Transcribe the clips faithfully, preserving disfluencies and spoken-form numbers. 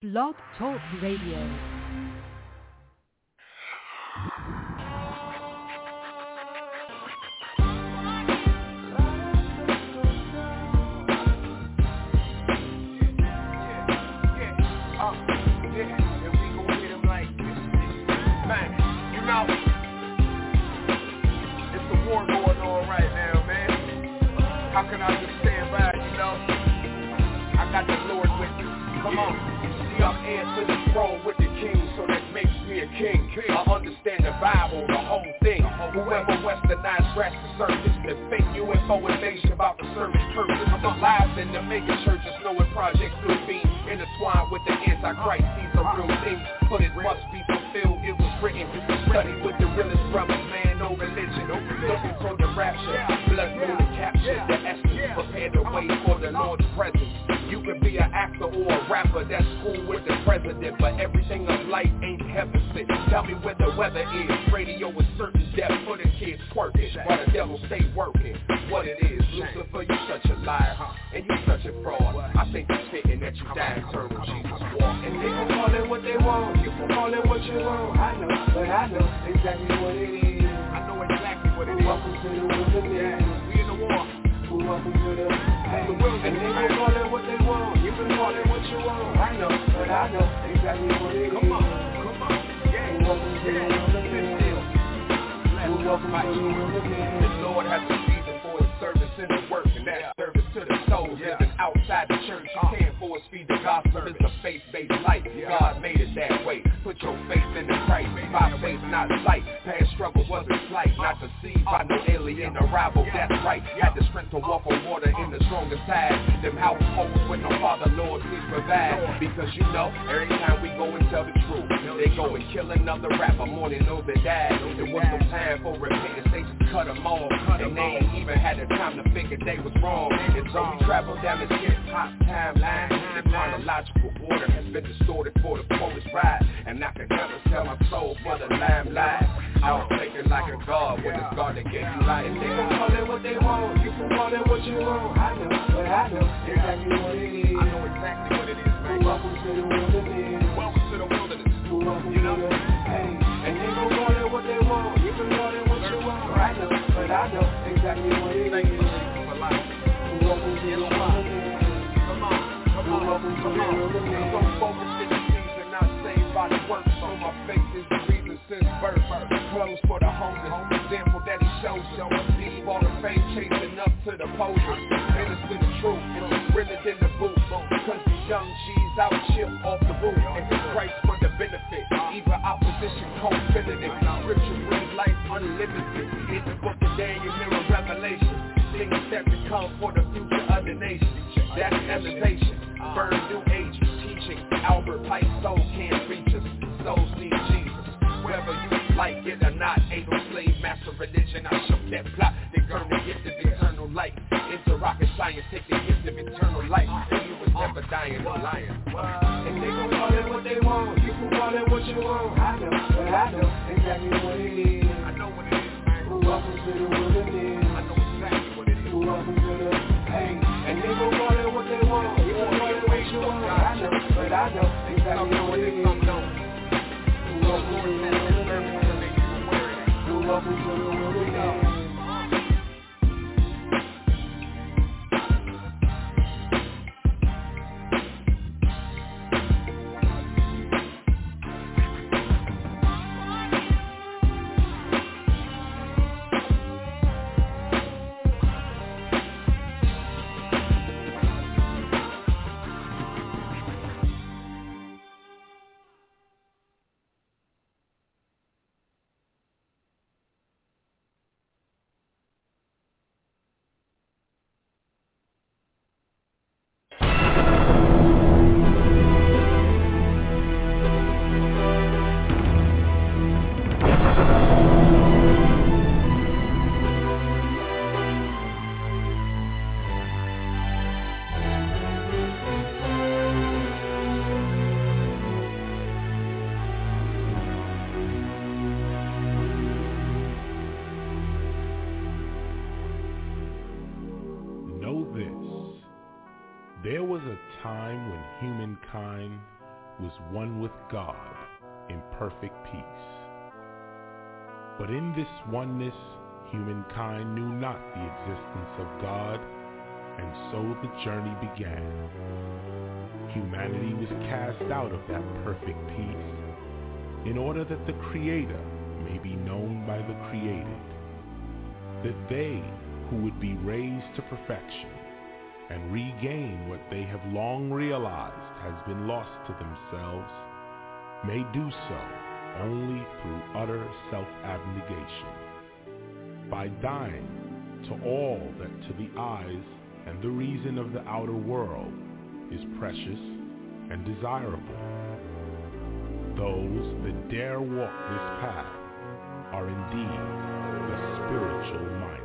Blog Talk Radio. How can I just stand by, you know? I got the Lord with me. Come on. See, I'm heir to the throne with the king, so that makes me a king. I understand the Bible, the whole thing. Whoever westernized scratch the surface, the fake U F O information about the service purpose. The lives in the mega churches knowing Project Blue Beam intertwined with the Antichrist. These are real things, but it must be fulfilled. It was written, study with the realest brothers, man, no religion. Looking for the rapture, blood moon to capture the essence. Prepare the way for the Lord's presence. You can be an actor or a rapper, that's cool with the president, but everything of light ain't heaven sent. Tell me where the weather is. Radio is certain death for the kids twerking, while the devil stay working. What it is, Lucifer, you such a liar, huh? And you such a fraud. I think it's fitting that you die and turn when Jesus walked. And they can call it what they want, you can call it what you want. I know, but I know exactly what it is. I know exactly what it is. Welcome to the wilderness. Yeah, we in the war. Welcome to the hey, and they can call it what they want, you can call it what you want. I know, but I know exactly what it is. Come on, come on, yeah. Welcome to yeah. the wilderness. Welcome to the wilderness. The Lord has a reason for his service in the work, and that service to the souls. Yeah. Living outside the church, you can't force feed the gospel. It's a faith-based life. Yeah. God made it that way. Put your faith in the Christ. By faith, not sight. Past struggle wasn't slight. Not deceived by no alien arrival. That's right. Had the strength to walk on water in the strongest tide. Them households with no father, Lord, please provide. Because you know, every time we go and tell the truth, they go and kill another rapper more than those that died. There was no time for repentance. They just cut them off. And they ain't even had the time to figure they was wrong. And so we travel down this hip-hop timeline. The chronological order has been distorted for the poet's ride. And I can never sell my soul for the limelight. I was thinking like a god when it's God that gave you life. And they can call it what they want, you can call it what you want. I know, but I know exactly what it is. I know exactly what it is, man. Welcome to the wilderness. Welcome to the wilderness. Welcome you know? to the, hey, and they can call it what they want, you can call it what you want. I know, but I know exactly what it is. Thank you for life. Welcome to the wilderness. Come on, come on, welcome come to on. the wilderness. I'm so focused in the season, not saved by the works. So my faith is the reason since birth. Clothes for the homeless, example that he shows you. Leave all the fame chasing up to the podium. Minister the truth, it's realer than the booth. Cause the young G's out chill off the roof. And it's Christ for the benefit. Even opposition co-filling it. Scripture brings life unlimited. In the book of Daniel, mirror revelation. Things that become for the future of the nation. That's elevation. Burn new age teaching. Albert Pike soul can't reach us. Souls need Jesus. Whether you like it or not, ain't no slave master religion. I shook that plot. They earn the gift of eternal life. Into rocket science, take the gift of eternal life. And you was never dying or lying. And they gon' call it what they want, you can call it what you want. I know, but I know exactly what it is. I know what it is, man. Welcome to the wilderness. I know exactly what it is. Welcome to the, hey, and they gon' call it what they want, you can call it what you want. I know, but I know exactly what it is. Welcome to the wilderness. Welcome to the wilderness. There was a time when humankind was one with God in perfect peace. But in this oneness, humankind knew not the existence of God, and so the journey began. Humanity was cast out of that perfect peace in order that the Creator may be known by the created, that they who would be raised to perfection and regain what they have long realized has been lost to themselves may do so only through utter self-abnegation, by dying to all that to the eyes and the reason of the outer world is precious and desirable. Those that dare walk this path are indeed the spiritual minded.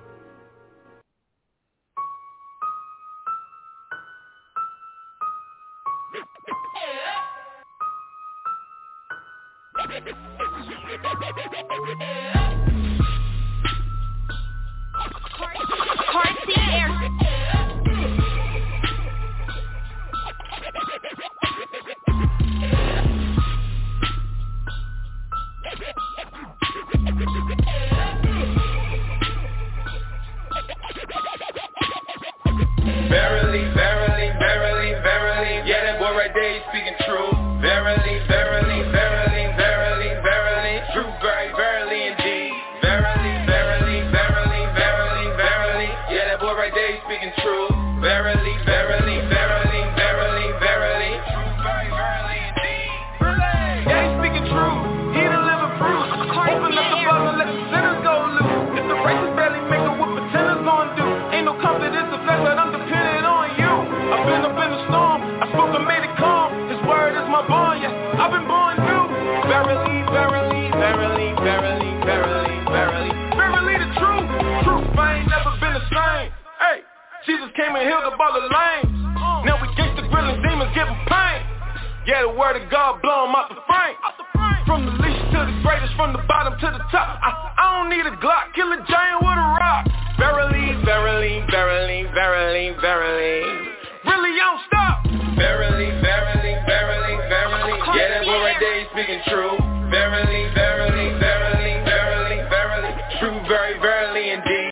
Verily, verily, verily, verily, yeah, that boy right there, he's speaking true. Verily, verily, verily, verily, verily, true, very, verily indeed. Verily, verily, verily, verily, verily, yeah, that boy right there, he's speaking true. Verily, verily, verily, verily, verily, true, very, verily indeed. Yeah, he's speaking true. He the living proof. Open up the bottle, let the sinners go loose. If the righteous barely make it, what pretenders gonna do? Ain't no confidence of flesh, but I'm dependent on you. I've been up in the storm, I spoke and made it calm. His word is my bond, yes, I've been born new. Verily, verily, verily, verily, verily, verily, verily the truth. Truth, I ain't never been the same. Hey, Jesus came and healed up all the lames. Now we gangsta grilling demons, giving pain. Yeah, the word of God blow 'em out the frame. From the least to the greatest, from the bottom to the top. I, I don't need a Glock, kill a giant with a rock. Verily, verily, verily, verily, verily, really I don't stop. Verily, verily, verily, verily, yeah, that boy right there, he's speaking true. Verily, verily, verily, verily, verily, true, very, verily indeed.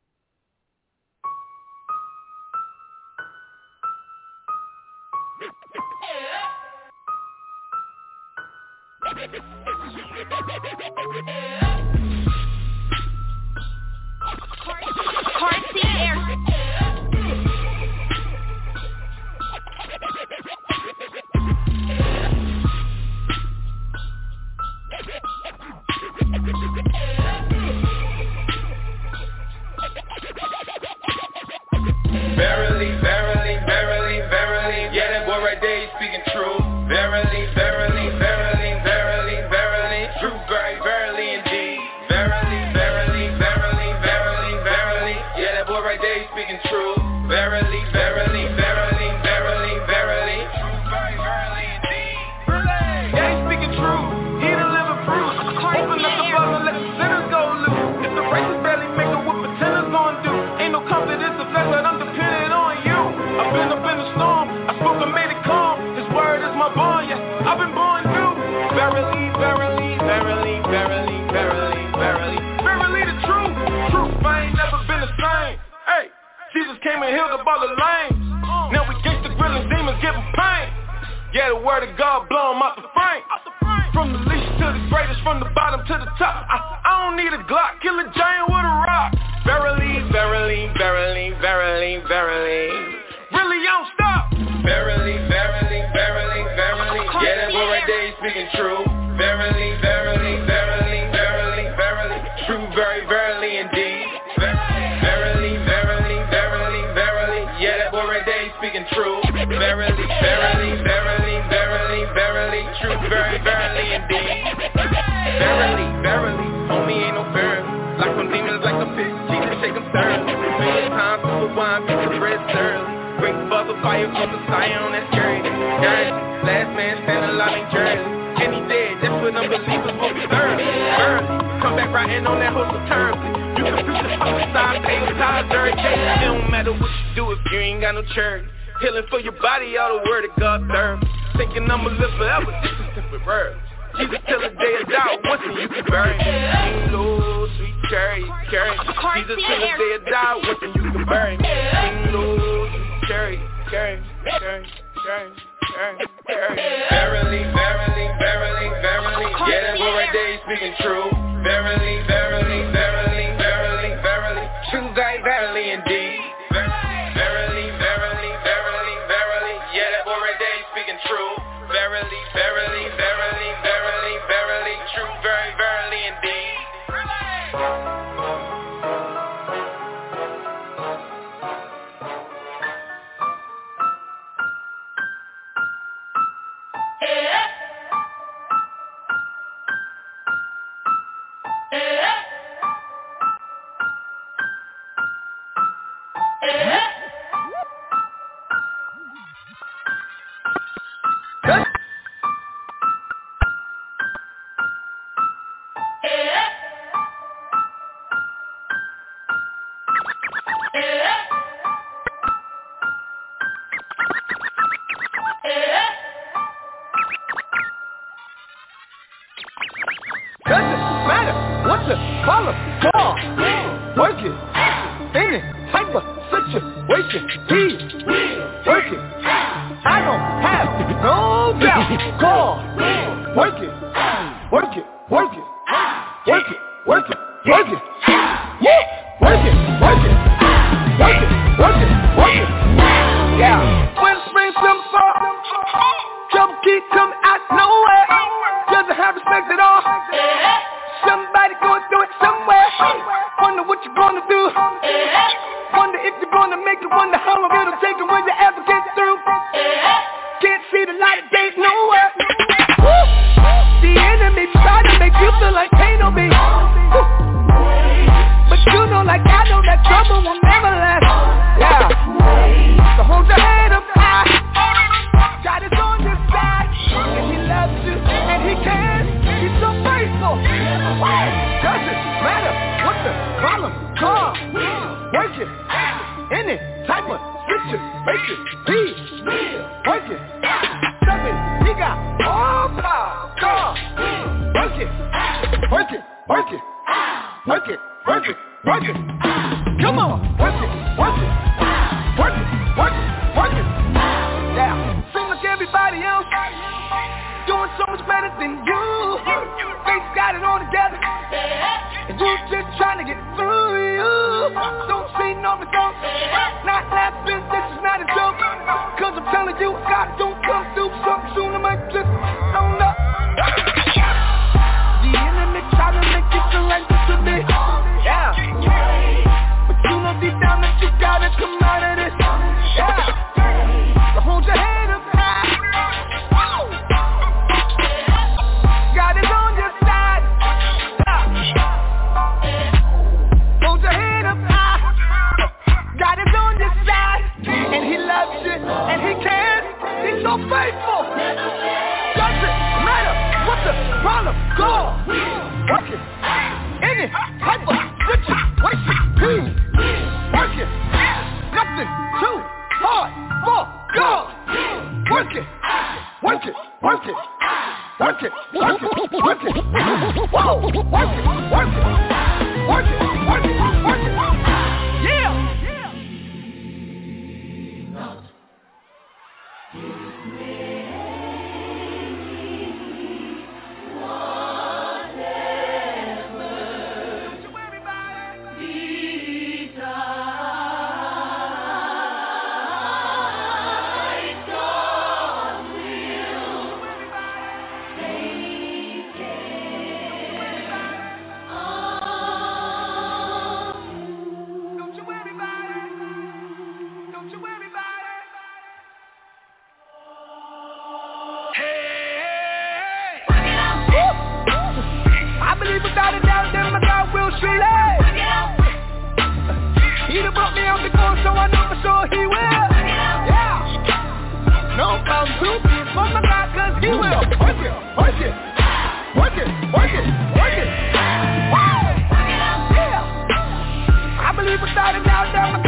Carson Air. Verily, verily, verily, verily, yeah, that boy right there, he's speaking true. Verily, verily, verily, verily, verily, true, very, verily indeed. Verily, verily, verily, verily, verily, yeah, that boy right there, he's speaking true. Verily, verily, verily, verily, verily, true, very, verily indeed. Yeah, he's speaking true. He the living proof. Open up the bottle, let the sinners go loose. If the righteous barely make it, what pretenders gonna do? Ain't no confidence of flesh, but I'm dependent on you. I've been up in the storm, I spoke and made it calm. His word is my bond, yes, I've been born new. Verily, verily, verily, verily, verily, verily, verily the truth. Truth, I ain't never been the same. Hey, Jesus came and healed up all the lames. Now we gangsta grilling demons, giving pain. Yeah, the word of God blow 'em out the frame. From the least to the greatest, from the bottom to the top. I, I don't need a Glock, kill a giant with a rock. Verily, verily, verily, verily, verily, really I don't stop. Verily, verily, verily, verily, yeah, that boy right there, he's speaking true. Verily, verily, verily, verily, verily, true, very, verily indeed. Verily, verily, verily, verily, yeah, that boy right there, he's speaking true. Verily, verily, verily, verily, verily, true, very, verily indeed. Verily, verily, homie ain't no fair. Like some demons, like a fish, Jesus shake them thoroughly. Many times, super wine, piece of bread thoroughly. Bring forth the fire from the Messiah on that scary. Guaranteed, last man standing alive in Jersey. And he dead, that's what unbelievers will be early. Early, come back riding on that horse terribly. You can preach the homicide, pay the tithes, dirty case. It don't matter what you do if you ain't got no charity. Healing for your body, all the word of God serve. thinking I'ma live forever, this is temporary. Jesus till the day of doubt, once and you can bury me. King Lord, sweet cherry, cherry. Jesus till the day of doubt, once and you can bury me. King Lord, sweet cherry, cherry, cherry, cherry, cherry, cherry. Verily, verily, verily, verily. Yeah, that boy right there, he's speaking true. Verily, verily, verily, verily, verily. True, very, verily indeed. Verily, verily, verily, verily. Yeah, that boy right there, he's speaking true. Verily, verily, verily, verily, verily, true, very, verily indeed.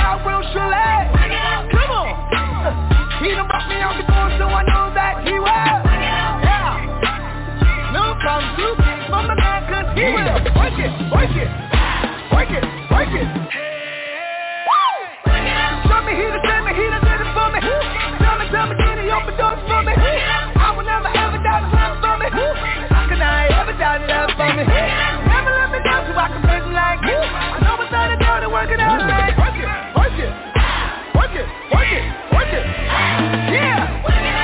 He done brought me on before, so I know that he will. work it, work it, work it. Show me he done sent me, he done did it for me. Tell me, tell me, can he open doors for me? I will never ever doubt his love for me. How can I ever doubt his love for me? Never let me down so I can make it like you. I know what's on the door to work it out right. Work it, work it, work it, work it, work it. Yeah.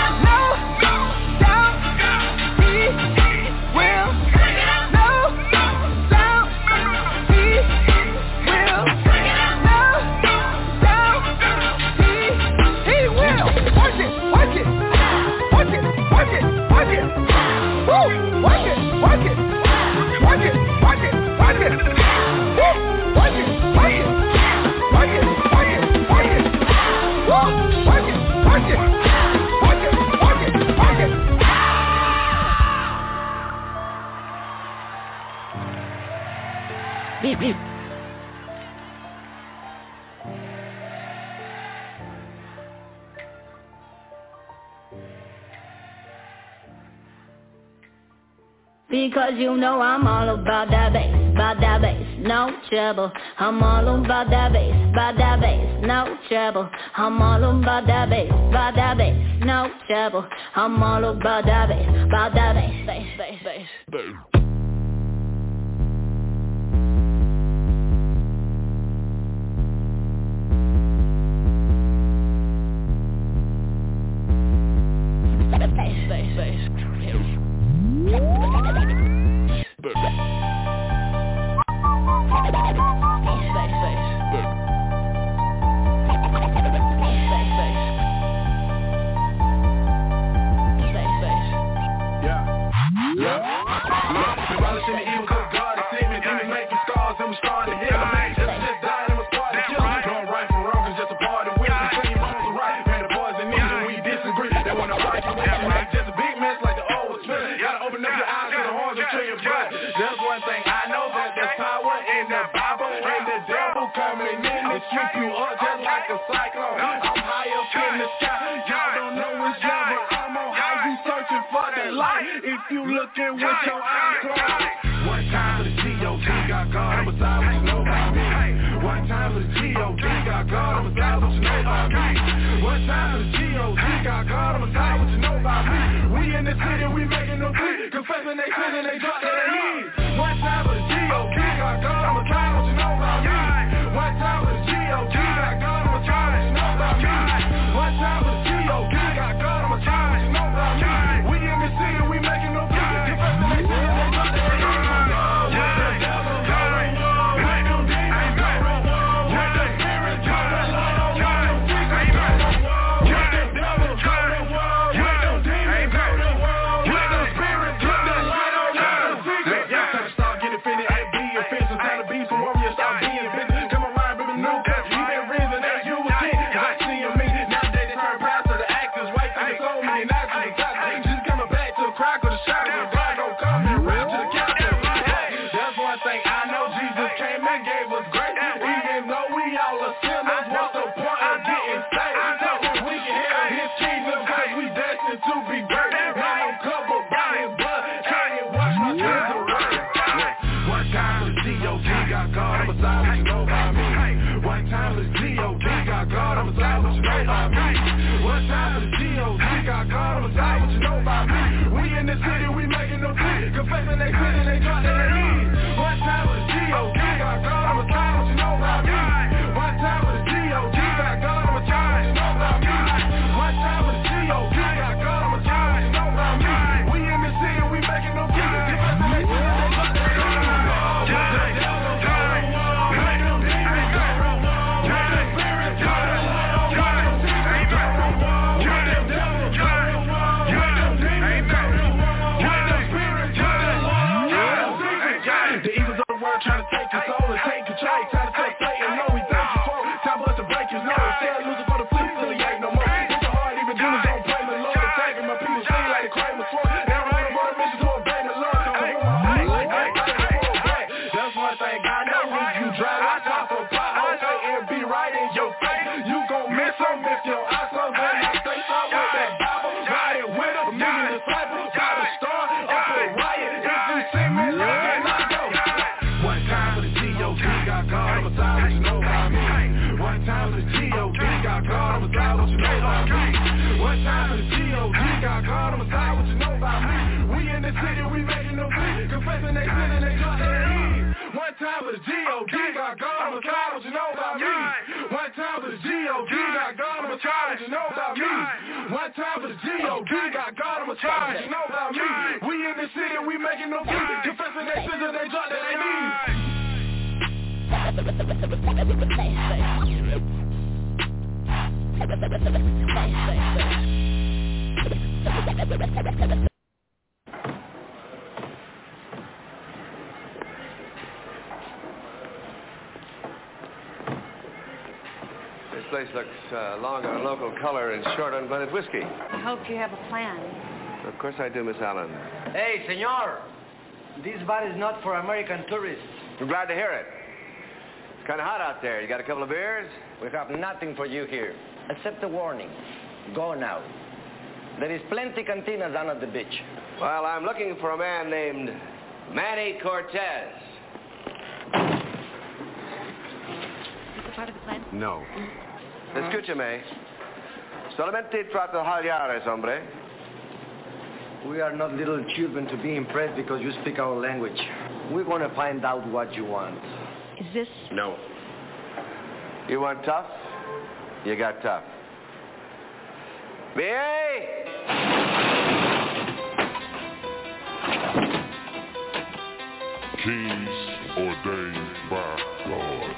Because you know I'm all about that bass, about that bass, no trouble. I'm all about that bass, about that bass, no trouble. I'm all about that bass, about that bass, no trouble. I'm all about that bass, about that bass, bass, bass, bass. Bass, bass, bass. Strip you up just like a cyclone. I'm high up in the sky. Y'all don't know it's love, but I'm on high. You searching for the light if you looking with your eyes closed. One time for the G O D got God, I'ma side what you know about me. One time for the G O D got God, I'ma side what you know about me. One time for the G O D got God, I'ma side what you know about me. We in the city, we making them free, confessing they sin and they drop that they need. One time for the G O D got God, I'ma side what you know about me. One time for the G O D got God, I'ma try what you know about me. One time for the G O D got God, I'ma try what you know about me. We in the city, we making no free, confessing they sin and they drop that they need. With the devil going, with them demons going, with the spirits going, with them demons going, with the devil going, with them demons going, with city, we making them free. Confessing they sin and they drop their knees. One time for the G O D, got God on my side, what you know about me? One time for the G O D, got God on my side, what you know about me? One time for the G O D, got God on my side, what you know about me? We in the city, we making them free. Confessing they sin and they drop their knees. This place looks uh, long on local color and short on blended whiskey. I hope you have a plan. Of course I do, Miss Allen. Hey, senor. This bar is not for American tourists. I'm glad to hear it. It's kind of hot out there. You got a couple of beers? We have nothing for you here, except a warning. Go now. There is plenty cantinas down at the beach. Well, I'm looking for a man named Manny Cortez. Is this part of the plan? No. Escúchame. Solamente trato hallares, hombre. We are not little children to be impressed because you speak our language. We're going to find out what you want. Is this... No. You want tough? You got tough. B A! Kings ordained by God.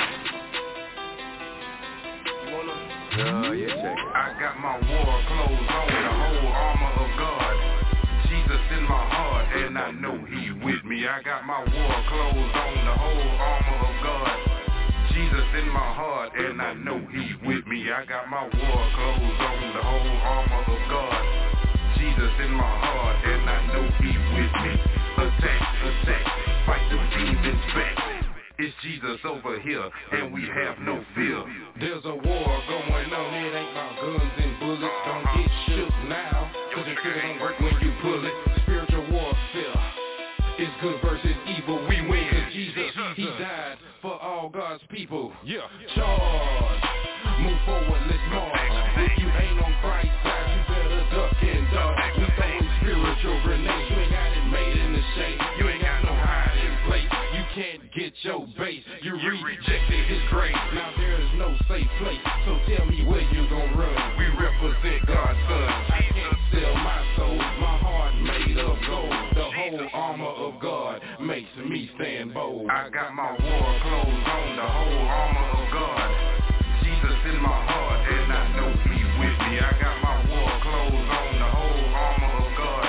Oh, you take it. I got my war clothes on, the whole armor of God. Jesus in my heart, and I know he with me. I got my war clothes on, the whole armor of God. Jesus in my heart, and I know he with me. I got my war clothes on, the whole armor of God. Jesus in my heart, and I know he with me. Attack, attack, fight them demons back. It's Jesus over here, and we have no fear. There's a war going on, it ain't about guns and bullets. Don't get shook now, cause your trigger don't work when you pull it. Spiritual warfare, it's good versus evil, we win. Cause Jesus, he died for all God's people. Yeah, charge, move forward, let's march. If you ain't on Christ's side, you better duck and dodge. We throwing spiritual grenades, you ain't got it made in the shade. You ain't got no hiding place. You can't get your base, you rejected his grace. Now there is no safe place, so tell me where you gon' run. We represent God's son. I can't sell my soul, my heart made of gold. The whole armor of God makes me stand bold. I got my war clothes on, the whole armor of God. Jesus in my heart, and I know he with me. I got my war clothes on, the whole armor of God.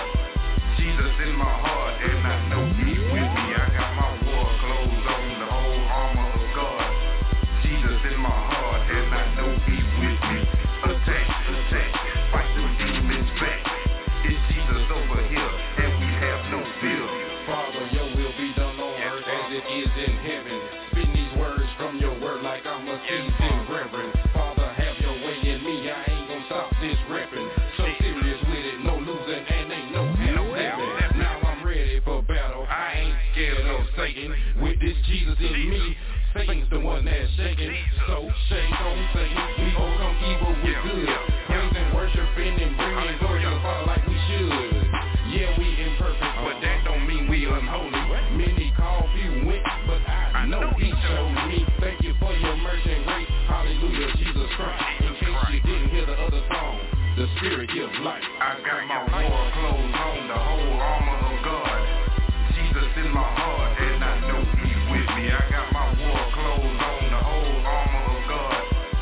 Jesus in my heart, and I know he with me. I got my war clothes on, the whole armor of God. Jesus in my heart, and I know he with me. Attack, attack, fight them demons back. It's Jesus over here, and we have no fear. Father, your will be done on earth as it is in heaven. Spin these words from your word like I'm a seasoned reverend. Father, have your way in me, I ain't gonna stop this repping. So serious with it, no losing, and ain't no half-stepping. Now I'm ready for battle, I ain't scared of Satan. With this Jesus in me, Satan's the one that's shaking. So shake on Satan, we overcome evil with good. Praise and worshiping and bringing glory to the Father like we should. Yeah, we imperfect, but that don't mean we unholy. Many call, few went, but I know he showed me. Thank you for your mercy and grace. Hallelujah, Jesus Christ. In case you didn't hear the other song, the Spirit gives life. I got my war clothes on, the whole armor of God. Jesus in my heart, and I know he with me. I got my war clothes on, the whole armor of God.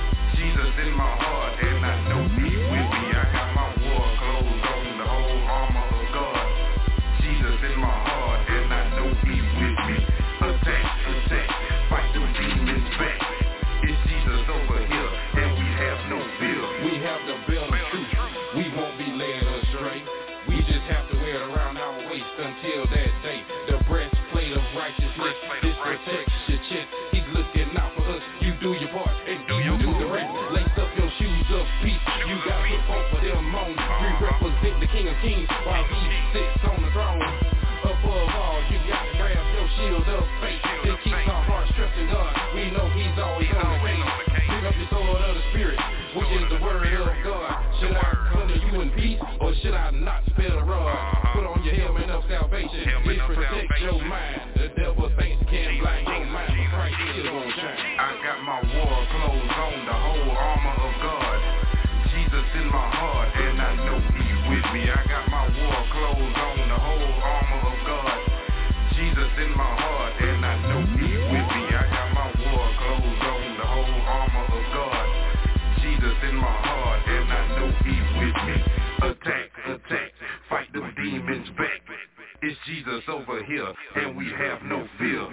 Jesus in my heart, and I know he with me. I got my war clothes on, the whole armor of God. Jesus in my heart, and I know he with me. Attack, attack, fight them demons back. It's Jesus over here, and we have no fear. We have the belt of truth, we won't be led astray. We just have to wear it around our waist until that day. The breastplate of righteousness, this protects your chest. He's looking out for us, you do your part, and do you do the rest. Lace up your shoes of peace, you got to fight for them on. We represent the King of Kings while he sits on the throne. Above all, you got to grab your shield of faith. It keeps our hearts stressed in God. We know he's always on the case. Pick up your sword of the Spirit, which is the word of God. Should I come to you in peace, or should I not spare the rod? Put on your helmet of salvation. It protects your mind. The devil thinks can't blind your mind. Christ still gon' shine. I got my war clothes on, the whole armor of God. Jesus in my heart, and I know He's with me. I got my war clothes on, the whole armor of God. Jesus in my heart, and I know He's with me. I got my war clothes on, the whole armor of God. Jesus in my heart, and I know He's with me. Attack, attack, fight them demons back. It's Jesus over here, and we have no fear.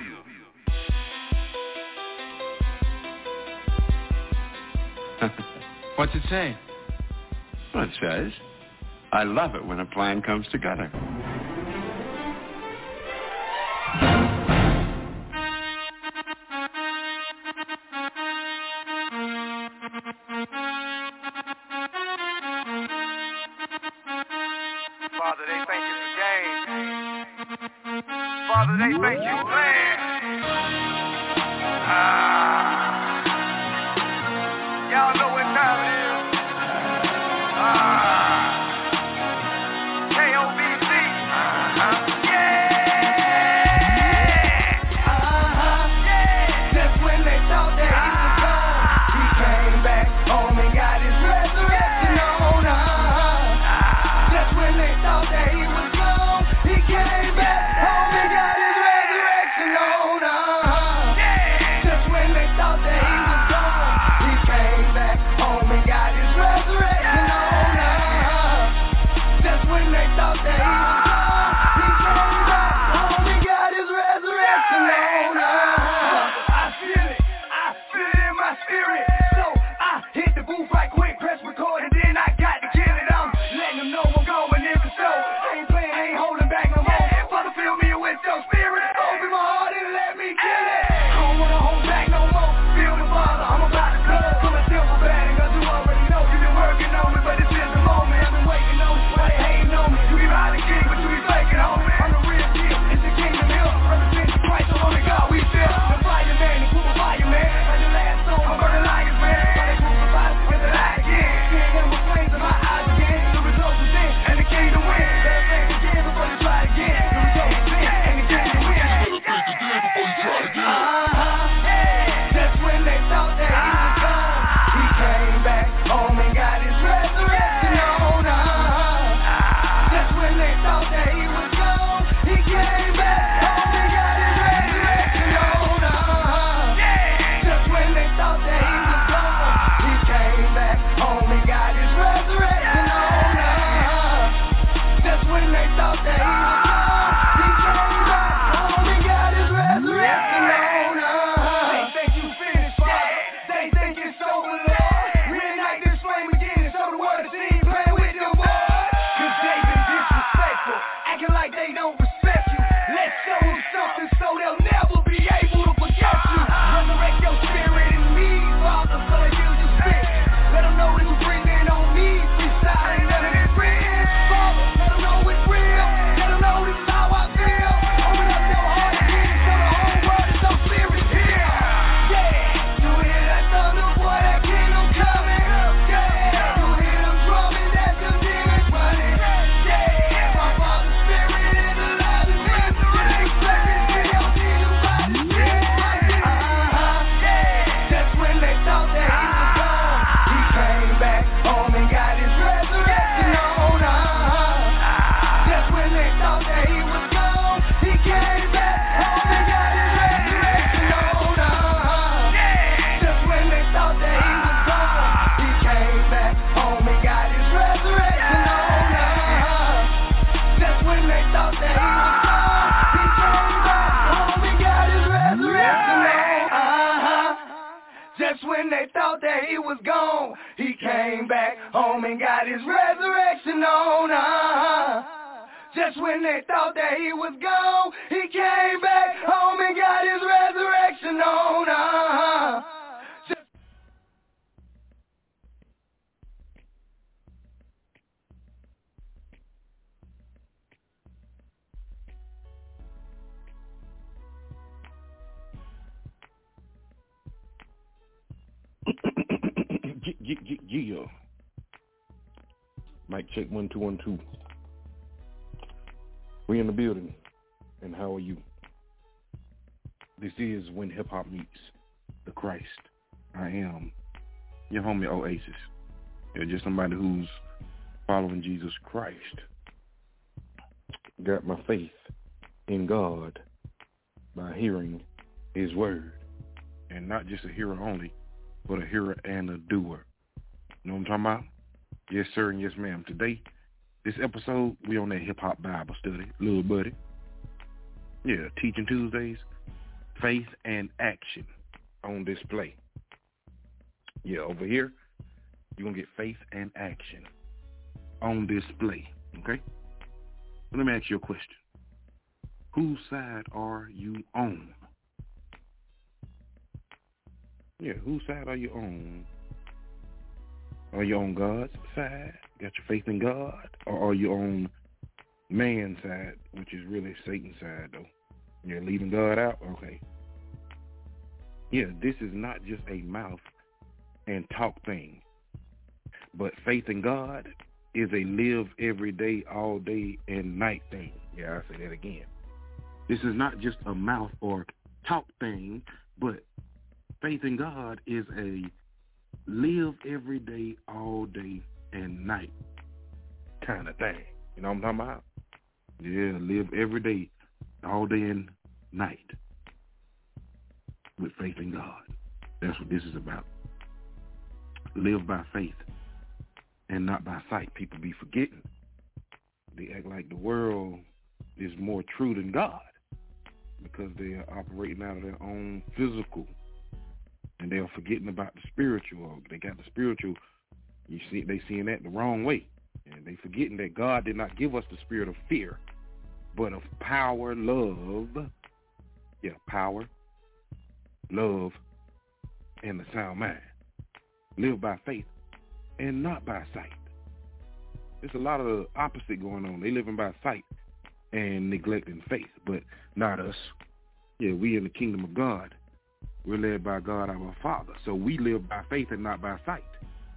What's it say? Well, it says, I love it when a plan comes together. Father, they think it's a game. Father, they think you playing. Ah. Y'all know what time it is. Ah. K O B C. Uh-huh. Yeah. Uh-huh. Yeah. Just when they thought that he was gone, he came back home and got his resurrection on. Uh-huh. Just when they thought that he was gone, he came back home and got his resurrection on. Uh-huh. Yeah. Just when they thought that he was gone, he came back home and got his resurrection on. Uh-huh. Just when they thought that he was gone, he came back home and got his resurrection on. Uh-huh. I feel it, I feel it in my spirit. So I hit the booth right quick, press record, and then I got to kill it. I'm letting them know I'm going in for show. I ain't playing, I ain't holding back no more. Father, fill me with your spirit. Open my heart and let me kill it. I don't wanna hold back no more. Feel the Father, I'm about to blow. Come and steal my bag, cause you already know. You've been working on me, but it's just a moment. I've been waiting on you, why they hating on me? You be riding king, but you be faking, homie. I'm the real deal, it's the kingdom here. Representing Christ, the only God we feel. The fireman, the group of fireman. Like the last song, I'm burning lions, man. Why they crucified with the light again? Seeing them with flames in my eyes again. The results is in, and the kingdom wins. Better think again before you try again. The results is in, and the kingdom wins. Uh-huh. Just when they thought that he was gone, he came back home and got his resurrection on. Uh-huh. Just when they thought that he was gone, he came back home and got his resurrection on. Uh-huh. Just when they thought that he was gone, he came back home and got his resurrection on. Uh-huh. Just when they thought that he was gone, he came back home and got his resurrection on. Uh-huh. They think you finished, Father. They think it's over, Lord. Reignite this flame again and show the world that you ain't playing with them boys. Cause they been disrespectful, acting like they don't respect you. Let's show them something so they'll never be able to forget you. Resurrect your spirit in me, Father, so they feel you spit. Let them know that you breathing on me. Freestyle ain't none of this real. Father, let them know it's real. Let them know this is how I feel. Open up your heart again so the whole world is so serious here. Yeah, you hear that thunder, boy, that kingdom coming. Yeah, you hear them drumming, that's them demons running. Yeah, my Father's spirit is alive and resurrected. Still kingdom rising, still rising. Uh-huh, yeah. Just when they thought that he was gone, he came back home and got his resurrection on. Uh-huh. Just when they thought that he was gone, he came back home and got his resurrection on. Uh-huh. Just when they thought that he was gone, he came back home and got his resurrection on. Uh-huh. Just when they thought that he was gone, he came back home and got his resurrection on. Uh-huh. Just when they thought that he was gone, he came back home and got his resurrection on. Uh-huh. Just when they thought that he was gone, he came back home and got his resurrection on. Uh-huh. Just Yeah. Mic check one two one two. We in the building. and how are you? This is When Hip Hop Meets the Christ. I am your homie Oasis. You're just somebody who's following Jesus Christ. Got my faith in God by hearing his word. And not just a hearer only, but a hearer and a doer. You know what I'm talking about? Yes, sir, and yes, ma'am. Today, this episode, we on that hip-hop Bible study, little buddy. Yeah, Teaching Tuesdays, faith and action on display. Yeah, over here, you're going to get faith and action on display, okay? Let me ask you a question. Whose side are you on? Yeah, whose side are you on? Are you on God's side? Got your faith in God? Or are you on man's side, which is really Satan's side, though? You're leaving God out? Okay. Yeah, this is not just a mouth and talk thing. But faith in God is a live every day, all day, and night thing. Yeah, I say that again. This is not just a mouth or talk thing, but faith in God is a live every day, all day, and night kind of thing. You know what I'm talking about? Yeah, live every day, all day, and night with faith in God. That's what this is about. Live by faith and not by sight. People be forgetting. They act like the world is more true than God because they are operating out of their own physical. And they're forgetting about the spiritual. They got the spiritual. You see, they seeing that the wrong way, and they forgetting that God did not give us the spirit of fear, but of power, love. Yeah, power, love, and the sound mind. Live by faith and not by sight. There's a lot of the opposite going on. They living by sight and neglecting faith, but not us. Yeah, we in the kingdom of God. We're led by God, our Father. So we live by faith and not by sight.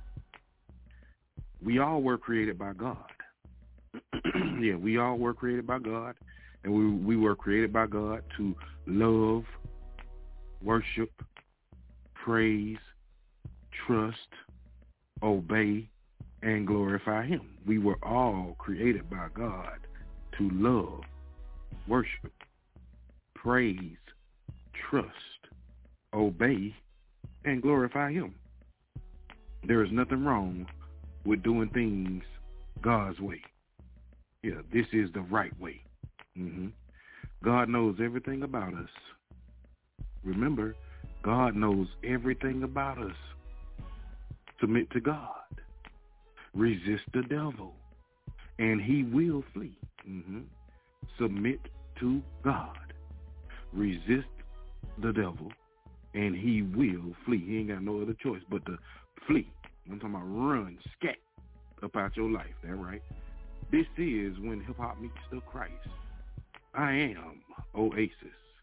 We all were created by God. Yeah, we all were created by God. And we, we were created by God to love, worship, praise, trust, obey, and glorify him. We were all created by God to love, worship, praise, trust, obey, and glorify him. There is nothing wrong with doing things God's way. Yeah, this is the right way. Mm-hmm. God knows everything about us. Remember, God knows everything about us. Submit to God. Resist the devil, and he will flee. Mm-hmm. Submit to God. Resist the devil, and he will flee. He ain't got no other choice but to flee. I'm talking about run, scat up out your life. That right? This is When Hip Hop Meets the Christ. I am Oasis,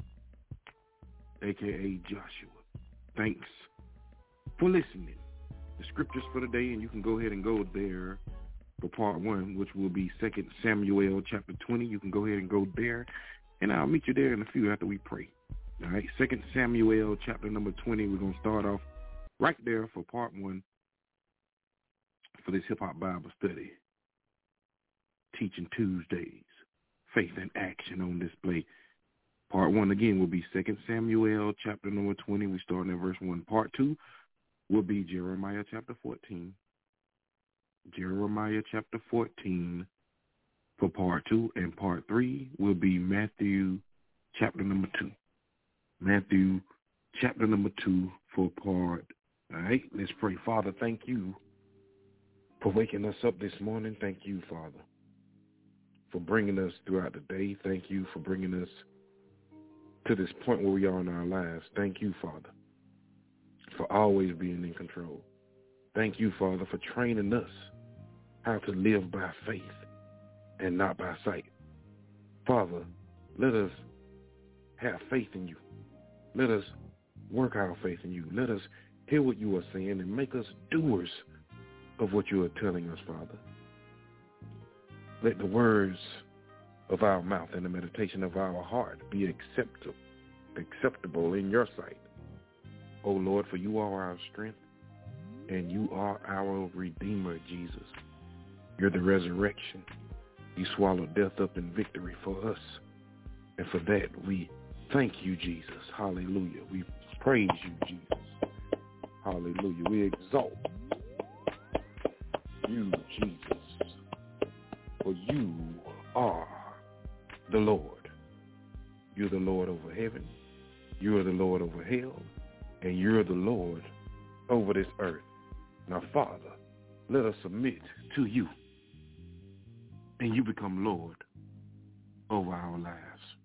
a k a. Joshua. Thanks for listening. The scriptures for the day, and you can go ahead and go there for part one, which will be Second Samuel chapter twenty. You can go ahead and go there, and I'll meet you there in a few after we pray. All right, Second Samuel chapter number twenty. We're going to start off right there for part one for this hip-hop Bible study. Teaching Tuesdays, faith and action on display. Part one, again, will be Second Samuel chapter number twenty. We start at verse one. Part two will be Jeremiah chapter fourteen. Jeremiah chapter fourteen for part two. And part three will be Matthew chapter number two. Matthew chapter number two for part. All right, let's pray. Father, thank you for waking us up this morning. Thank you, Father, for bringing us throughout the day. Thank you for bringing us to this point where we are in our lives. Thank you, Father, for always being in control. Thank you, Father, for training us how to live by faith and not by sight. Father, let us have faith in you. Let us work our faith in you. Let us hear what you are saying and make us doers of what you are telling us, Father. Let the words of our mouth and the meditation of our heart be acceptable, acceptable in your sight. O Lord, for you are our strength and you are our Redeemer, Jesus. You're the resurrection. You swallowed death up in victory for us. And for that, we thank you, Jesus. Hallelujah. We praise you, Jesus. Hallelujah. We exalt you, Jesus. For you are the Lord. You're the Lord over heaven. You're the Lord over hell. And you're the Lord over this earth. Now, Father, let us submit to you. And you become Lord over our lives.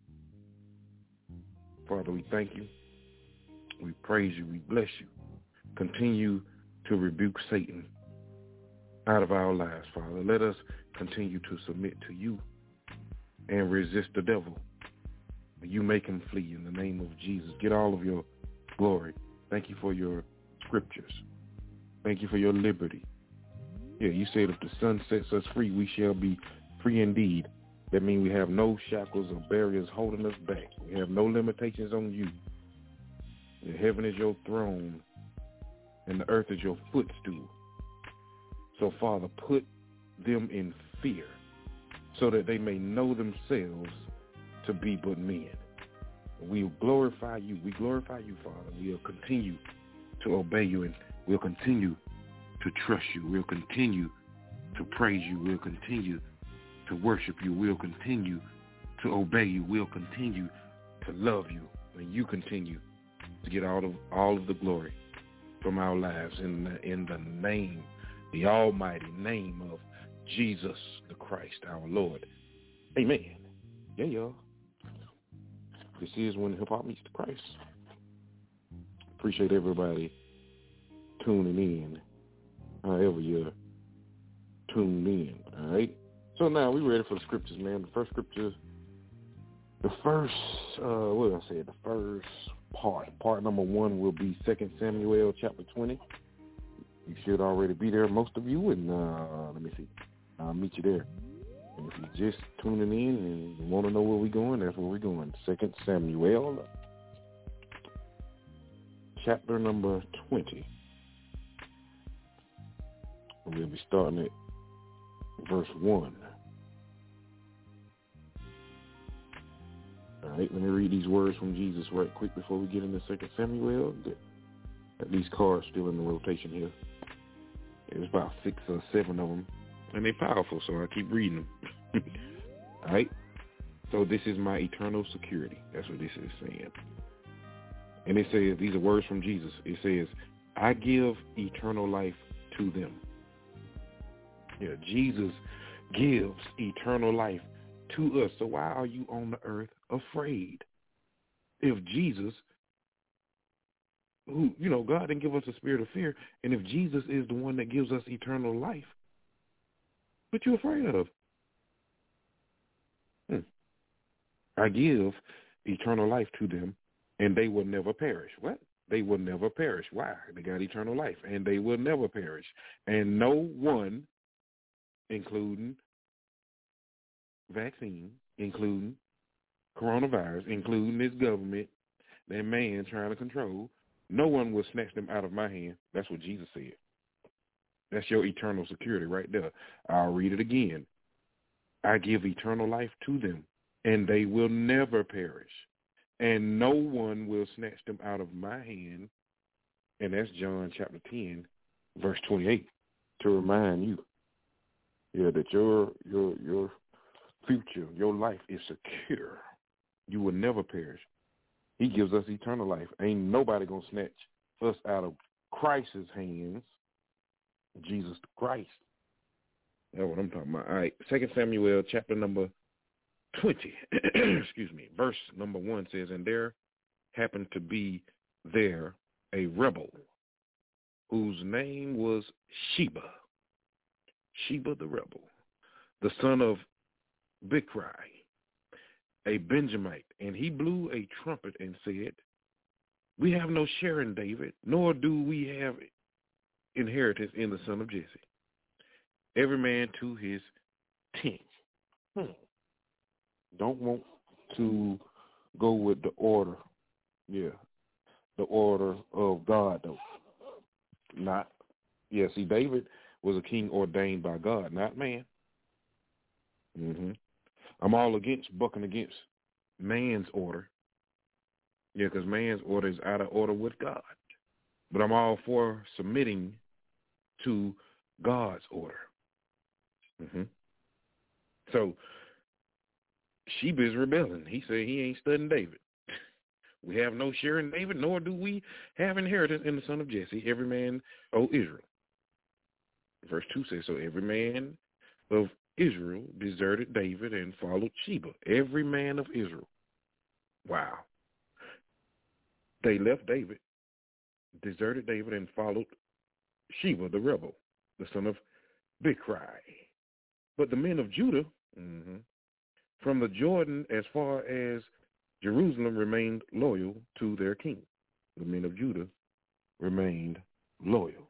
Father, we thank you. We praise you. We bless you. Continue to rebuke Satan out of our lives, Father. Let us continue to submit to you and resist the devil. You make him flee in the name of Jesus. Get all of your glory. Thank you for your scriptures. Thank you for your liberty. Yeah, you said if the Son sets us free, we shall be free indeed. That means we have no shackles or barriers holding us back. We have no limitations on you. The heaven is your throne, and the earth is your footstool. So, Father, put them in fear so that they may know themselves to be but men. We glorify you. We glorify you, Father. We'll continue to obey you, and we'll continue to trust you. We'll continue to praise you. We'll continue to worship you. We'll continue to obey you. We'll continue to love you. And you continue to get all of all of the glory from our lives in the, in the name, the almighty name of Jesus the Christ, our Lord. Amen. Yeah, y'all. This is When Hip Hop Meets the Christ. Appreciate everybody tuning in, however you're tuned in, all right? So now we're ready for the scriptures, man. The first scripture, the first, uh, what did I say, the first part, part number one will be Second Samuel chapter twenty. You should already be there, most of you, and uh, let me see. I'll meet you there. And if you're just tuning in and you want to know where we're going, that's where we're going. Second Samuel chapter number twenty. We'll be starting at verse one. All right, let me read these words from Jesus right quick before we get into Second Samuel. Got these cards still in the rotation here. There's about six or seven of them, and they're powerful, so I keep reading them. All right? So this is my eternal security. That's what this is saying. And it says, these are words from Jesus. It says, I give eternal life to them. Yeah, Jesus gives eternal life to us. So why are you on the earth afraid? If Jesus, who, you know, God didn't give us a spirit of fear, and if Jesus is the one that gives us eternal life, what you afraid of? Hmm. I give eternal life to them, and they will never perish. What? They will never perish. Why? They got eternal life, and they will never perish. And no one, including vaccine, including coronavirus, including this government, that man trying to control, no one will snatch them out of my hand. That's what Jesus said. That's your eternal security right there. I'll read it again. I give eternal life to them, and they will never perish, and no one will snatch them out of my hand. And that's John chapter ten, verse twenty-eight, to remind you, yeah, that your your your future, your life is secure. You will never perish. He gives us eternal life. Ain't nobody gonna snatch us out of Christ's hands. Jesus Christ. That's what I'm talking about. All right, Second Samuel chapter number twenty. Excuse me. Verse number one says, and there happened to be there a rebel whose name was Sheba. Sheba the rebel, the son of Bichri, a Benjamite, and he blew a trumpet and said, we have no share in David, nor do we have inheritance in the son of Jesse. Every man to his tent. Hmm. don't want to go with the order. Yeah, the order of God, though. Not, yeah, see, David was a king ordained by God, not man. Mm-hmm. I'm all against bucking against man's order. Yeah, because man's order is out of order with God. But I'm all for submitting to God's order. Mm-hmm. So, Sheba is rebelling. He said he ain't studying David. We have no share in David, nor do we have inheritance in the son of Jesse, every man, O Israel. Verse two says, so every man of Israel deserted David and followed Sheba. Every man of Israel. Wow. They left David, deserted David, and followed Sheba, the rebel, the son of Bichri. But the men of Judah, mm-hmm, from the Jordan as far as Jerusalem, remained loyal to their king. The men of Judah remained loyal.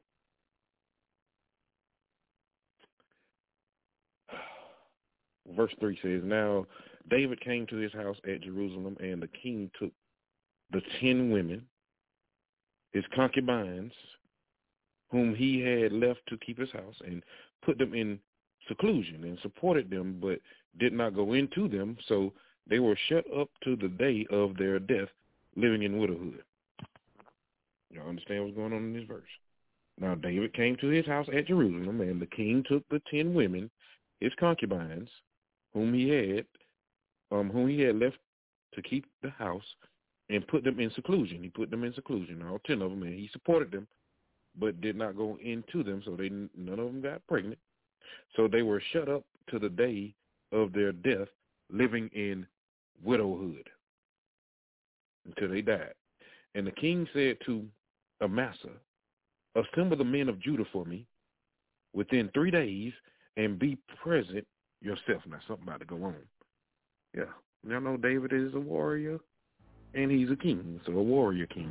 Verse three says, now David came to his house at Jerusalem, and the king took the ten women, his concubines, whom he had left to keep his house, and put them in seclusion and supported them, but did not go into them, so they were shut up to the day of their death, living in widowhood. Y'all understand what's going on in this verse? Now David came to his house at Jerusalem, and the king took the ten women, his concubines, whom he had, um, whom he had left to keep the house, and put them in seclusion. He put them in seclusion, all ten of them, and he supported them, but did not go into them, so they none of them got pregnant. So they were shut up to the day of their death, living in widowhood until they died. And the king said to Amasa, assemble the men of Judah for me within three days and be present yourself. Now, something about to go on. Yeah. Y'all know David is a warrior, and he's a king, so a warrior king.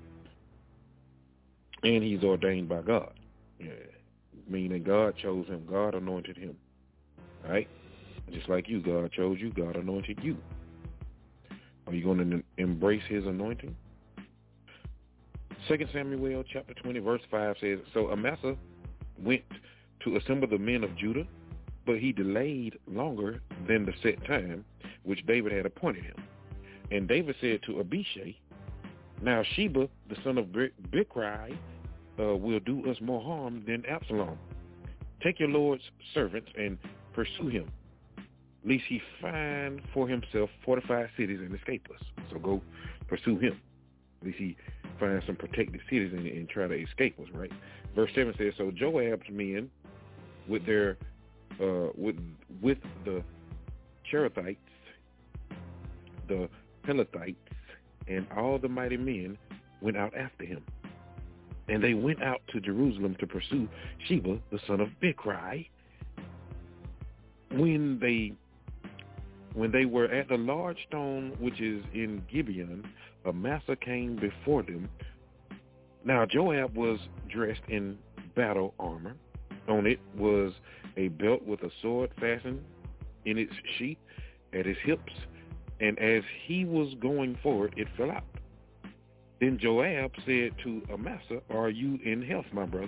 And he's ordained by God. Yeah. Meaning God chose him. God anointed him. All right? Just like you, God chose you. God anointed you. Are you going to embrace his anointing? Second Samuel chapter twenty, verse five says, so Amasa went to assemble the men of Judah, but he delayed longer than the set time which David had appointed him. And David said to Abishai, now Sheba, the son of Bichri, uh, will do us more harm than Absalom. Take your Lord's servants and pursue him, lest he find for himself fortified cities and escape us. So go pursue him, lest he find some protected cities and, and try to escape us, right? Verse seven says, so Joab's men with their uh, with with the Cherethites, the Pelethites, and all the mighty men went out after him. And they went out to Jerusalem to pursue Sheba, the son of Bichri. When they when they were at the large stone which is in Gibeon, Amasa came before them. Now Joab was dressed in battle armor. On it was a belt with a sword fastened in its sheath at his hips, and as he was going forward, it fell out. Then Joab said to Amasa, are you in health, my brother?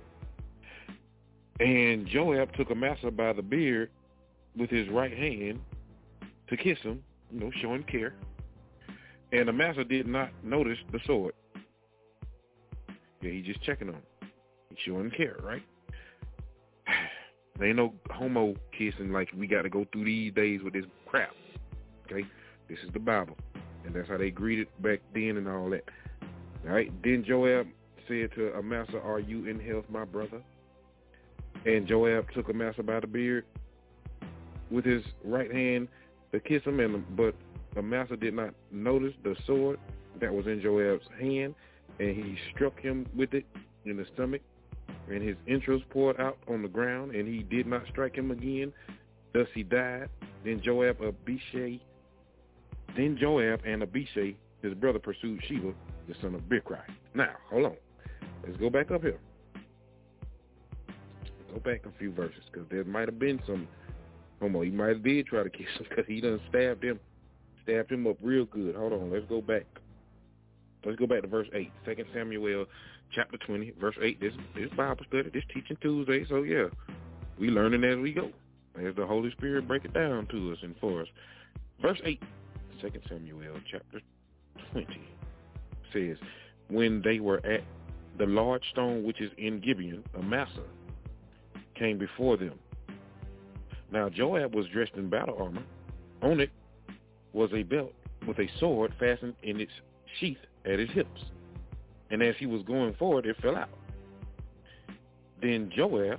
And Joab took Amasa by the beard with his right hand to kiss him, you know, showing care. And Amasa did not notice the sword. Yeah, he's just checking on him. He's showing care, right? There ain't no homo kissing like we got to go through these days with this crap. Okay? This is the Bible. And that's how they greeted back then and all that. All right? Then Joab said to Amasa, are you in health, my brother? And Joab took Amasa by the beard with his right hand to kiss him, and but Amasa did not notice the sword that was in Joab's hand, and he struck him with it in the stomach, and his entrails poured out on the ground, and he did not strike him again. Thus he died. Then Joab, Abishai, then Joab and Abishai, his brother, pursued Sheba, the son of Bichri. Now, hold on. Let's go back up here. Go back a few verses, because there might have been some Homo, he might have did try to kiss him because he done stabbed him, stabbed him up real good. Hold on, let's go back. Let's go back to verse eight, Second Samuel chapter twenty, verse eight. This this Bible study, this Teaching Tuesday. So, yeah, we learning as we go, as the Holy Spirit break it down to us and for us. Verse eight, Second Samuel chapter twenty says, when they were at the large stone which is in Gibeon, Amasa came before them. Now Joab was dressed in battle armor. On it was a belt with a sword fastened in its sheath at his hips. And as he was going forward, it fell out. Then Joab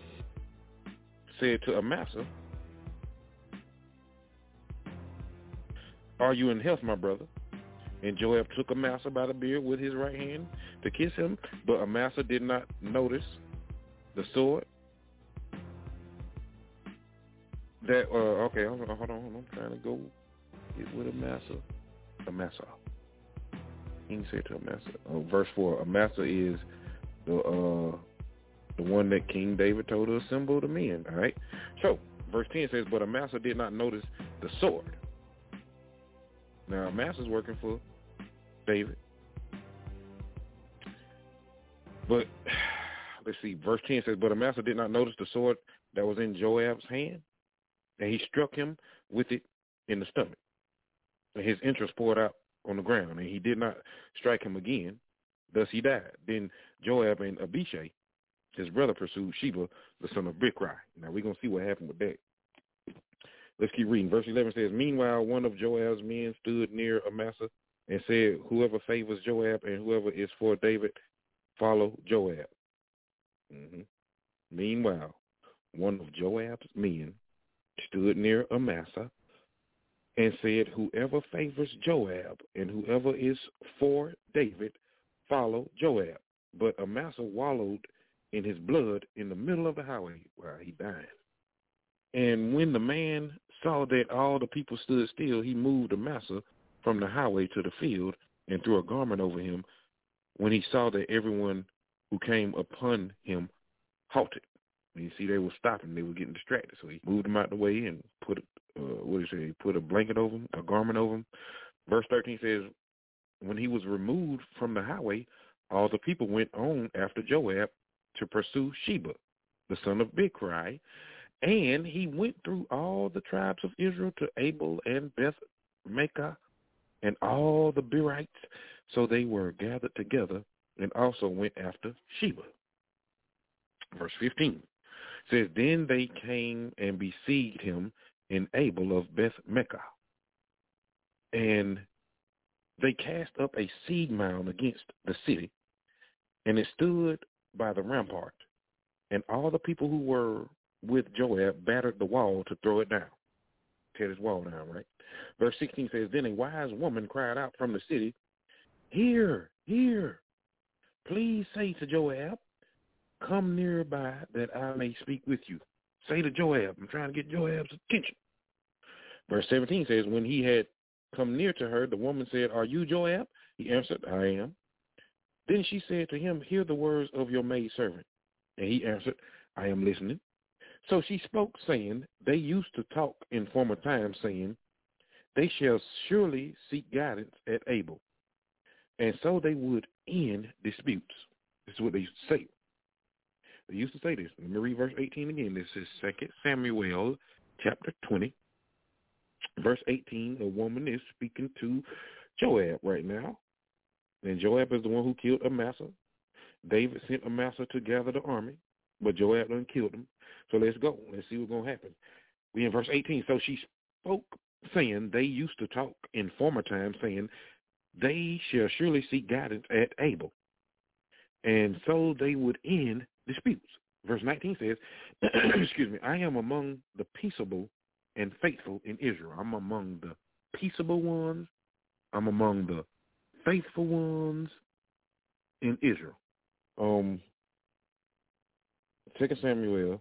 said to Amasa, are you in health, my brother? And Joab took Amasa by the beard with his right hand to kiss him, but Amasa did not notice the sword. That, uh, okay, hold on, hold on, I'm trying to go get with Amasa. Amasa. He didn't say to Amasa. Oh, verse four, Amasa is the uh, the one that King David told to assemble the men, all right? So, verse ten says, but Amasa did not notice the sword. Now, Amasa's working for David. But, let's see, verse ten says, but Amasa did not notice the sword that was in Joab's hand, and he struck him with it in the stomach. And his entrails poured out on the ground, and he did not strike him again. Thus he died. Then Joab and Abishai, his brother, pursued Sheba, the son of Bichri. Now, we're going to see what happened with that. Let's keep reading. Verse eleven says, meanwhile, one of Joab's men stood near Amasa and said, whoever favors Joab and whoever is for David, follow Joab. Mm-hmm. Meanwhile, one of Joab's men stood near Amasa and said, whoever favors Joab and whoever is for David, follow Joab. But Amasa wallowed in his blood in the middle of the highway while he died. And when the man saw that all the people stood still, he moved Amasa from the highway to the field and threw a garment over him. When he saw that everyone who came upon him halted. You see, they were stopping. They were getting distracted. So he moved them out the way and put, uh, what did he say? He put a blanket over him, a garment over him. Verse thirteen says, when he was removed from the highway, all the people went on after Joab to pursue Sheba, the son of Bichri, and he went through all the tribes of Israel to Abel and Beth-Maachah and all the Berites. So they were gathered together and also went after Sheba. Verse fifteen says, then they came and besieged him in Abel of Beth-Maachah. And they cast up a seed mound against the city, and it stood by the rampart. And all the people who were with Joab battered the wall to throw it down. Tear this wall down, right? Verse sixteen says, then a wise woman cried out from the city, Here, here, please say to Joab, come nearby that I may speak with you. Say to Joab, I'm trying to get Joab's attention. Verse seventeen says, when he had come near to her, the woman said, are you Joab? He answered, I am. Then she said to him, hear the words of your maidservant. And he answered, I am listening. So she spoke, saying, they used to talk in former times, saying, they shall surely seek guidance at Abel. And so they would end disputes. This is what they used to say. They used to say this. Let me read verse eighteen again. This is Second Samuel chapter twenty. Verse eighteen, a woman is speaking to Joab right now. And Joab is the one who killed Amasa. David sent Amasa to gather the army, but Joab done killed him. So let's go. Let's see what's going to happen. We in verse eighteen. So she spoke, saying, they used to talk in former times, saying, they shall surely seek guidance at Abel. And so they would end disputes. Verse nineteen says, excuse me, I am among the peaceable and faithful in Israel. I'm among the peaceable ones. I'm among the faithful ones in Israel. Um, Second Samuel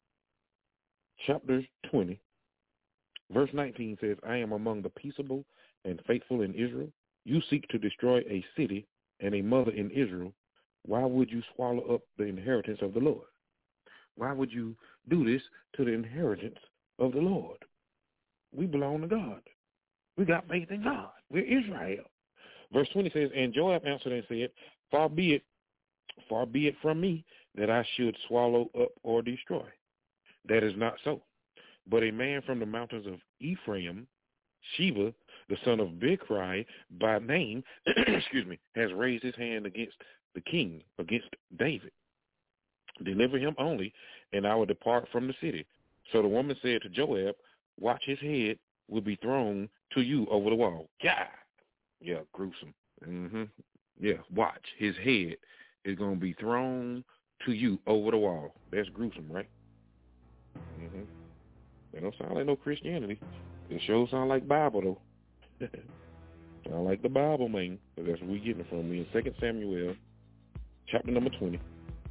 chapter twenty, verse nineteen says, I am among the peaceable and faithful in Israel. You seek to destroy a city and a mother in Israel. Why would you swallow up the inheritance of the Lord? Why would you do this to the inheritance of the Lord. We belong to God. We got faith in God. We're Israel. Verse twenty says, and Joab answered and said, Far be it, far be it from me that I should swallow up or destroy. That is not so. But a man from the mountains of Ephraim, Sheba, the son of Bichri, by name, excuse me, has raised his hand against the king, against David. Deliver him only, and I will depart from the city. So the woman said to Joab, watch, his head will be thrown to you over the wall. Yeah, yeah, gruesome. Mm-hmm. Yeah, watch, his head is going to be thrown to you over the wall. That's gruesome, right? Mm-hmm. That don't sound like no Christianity. It sure sound like Bible, though. Sound like the Bible, man. But that's where we getting it from. We in Second Samuel, chapter number twenty.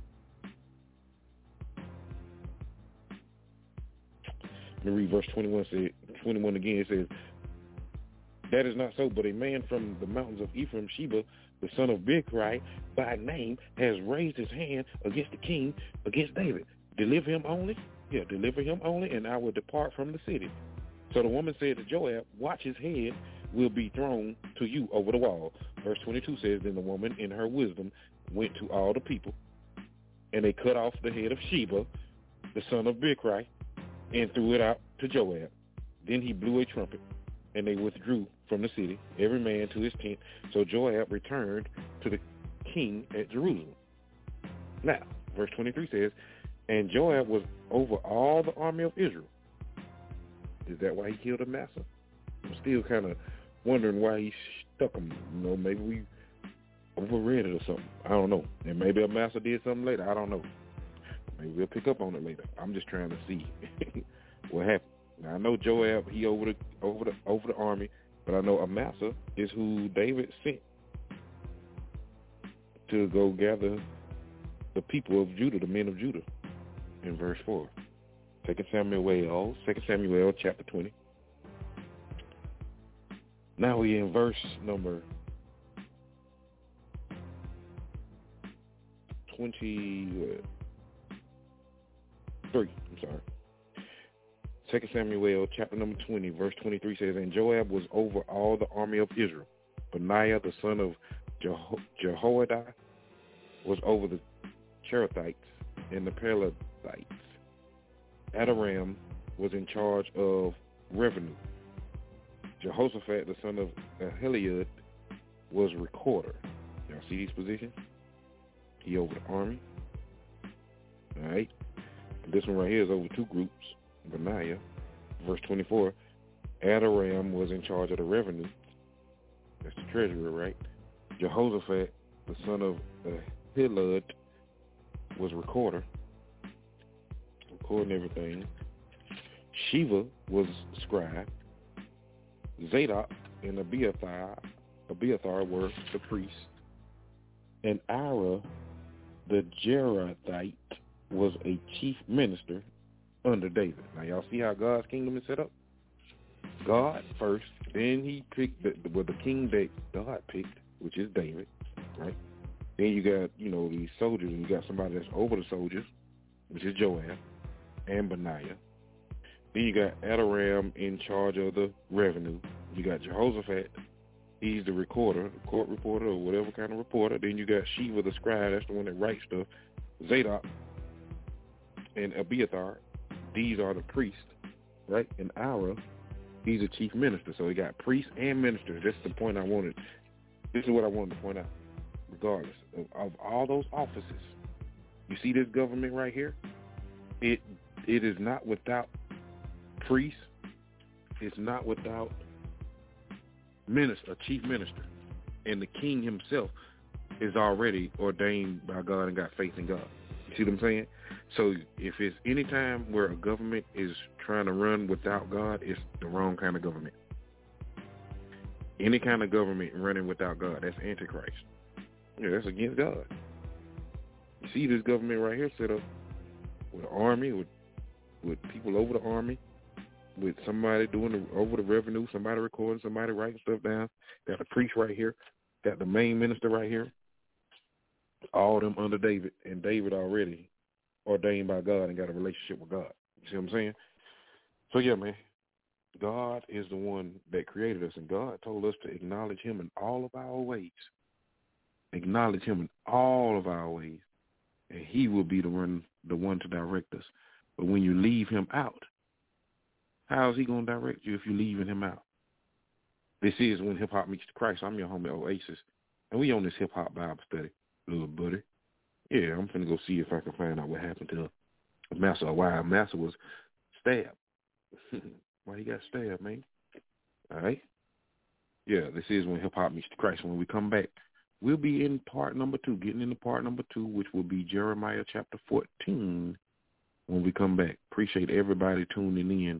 Let me read verse twenty-one. Say, twenty-one again. It says, that is not so, but a man from the mountains of Ephraim, Sheba, the son of Bichri, by name, has raised his hand against the king, against David. Deliver him only? Yeah, deliver him only, and I will depart from the city. So the woman said to Joab, watch, his head will be thrown to you over the wall. Verse twenty-two says, then the woman in her wisdom went to all the people, and they cut off the head of Sheba, the son of Bichri, and threw it out to Joab. Then he blew a trumpet, and they withdrew from the city, every man to his tent. So Joab returned to the king at Jerusalem. Now, verse twenty-three says, and Joab was over all the army of Israel. Is that why he killed Amasa? I'm still kind of wondering why he stuck him. You know, maybe we overread it or something. I don't know. And maybe Amasa did something later. I don't know. Maybe we'll pick up on it later. I'm just trying to see what happened. Now, I know Joab, he over the over the over the army, but I know Amasa is who David sent to go gather the people of Judah, the men of Judah, in verse four. Second Samuel, Second Samuel, chapter twenty. Now we in verse number twenty-three. I'm sorry. Second Samuel, chapter number twenty, verse twenty-three says, and Joab was over all the army of Israel. Benaiah, the son of Jeho- Jehoiada, was over the Cherethites and the Pelethites. Adoram was in charge of revenue. Jehoshaphat, the son of Ahilud, was recorder. Y'all see these positions? He over the army. All right. This one right here is over two groups. Benaiah, verse twenty-four. Adoram was in charge of the revenue. That's the treasurer, right? Jehoshaphat, the son of Ahilud, was recorder, recording everything. Sheva was scribe. Zadok and Abiathar, Abiathar were the priests. And Ira, the Jerathite, was a chief minister under David. Now, y'all see how God's kingdom is set up? God first, then he picked the, the, well, the king that God picked, which is David, right? Then you got, you know, these soldiers, and you got somebody that's over the soldiers, which is Joab and Benaiah. Then you got Adoram in charge of the revenue. You got Jehoshaphat. He's the recorder, the court reporter, or whatever kind of reporter. Then you got Sheva, the scribe. That's the one that writes stuff. Zadok and Abiathar. These are the priests, right? And Ira, he's a chief minister. So he got priests and ministers. That's the point I wanted. This is what I wanted to point out. Regardless of, of all those offices, you see this government right here? It it is not without priests. It's not without minister, a chief minister. And the king himself is already ordained by God and got faith in God. You see what I'm saying? So if it's any time where a government is trying to run without God, it's the wrong kind of government. Any kind of government running without God, that's Antichrist. Yeah, that's against God. You see this government right here set up with an army, with with people over the army, with somebody doing the, over the revenue, somebody recording, somebody writing stuff down. Got the priest right here. Got the main minister right here. All of them under David, and David already ordained by God and got a relationship with God. You see what I'm saying? So, yeah, man, God is the one that created us, and God told us to acknowledge him in all of our ways. Acknowledge him in all of our ways, and he will be the one, the one to direct us. But when you leave him out, how is he going to direct you if you're leaving him out? This is When Hip Hop Meets the Christ. I'm your homie Oasis, and we on this hip hop Bible study, little buddy. Yeah, I'm finna go see if I can find out what happened to Massa, why Massa was stabbed. Why he got stabbed, man? All right. Yeah, this is When Hip Hop Meets the Christ. When we come back, we'll be in part number two, getting into part number two, which will be Jeremiah chapter fourteen when we come back. Appreciate everybody tuning in.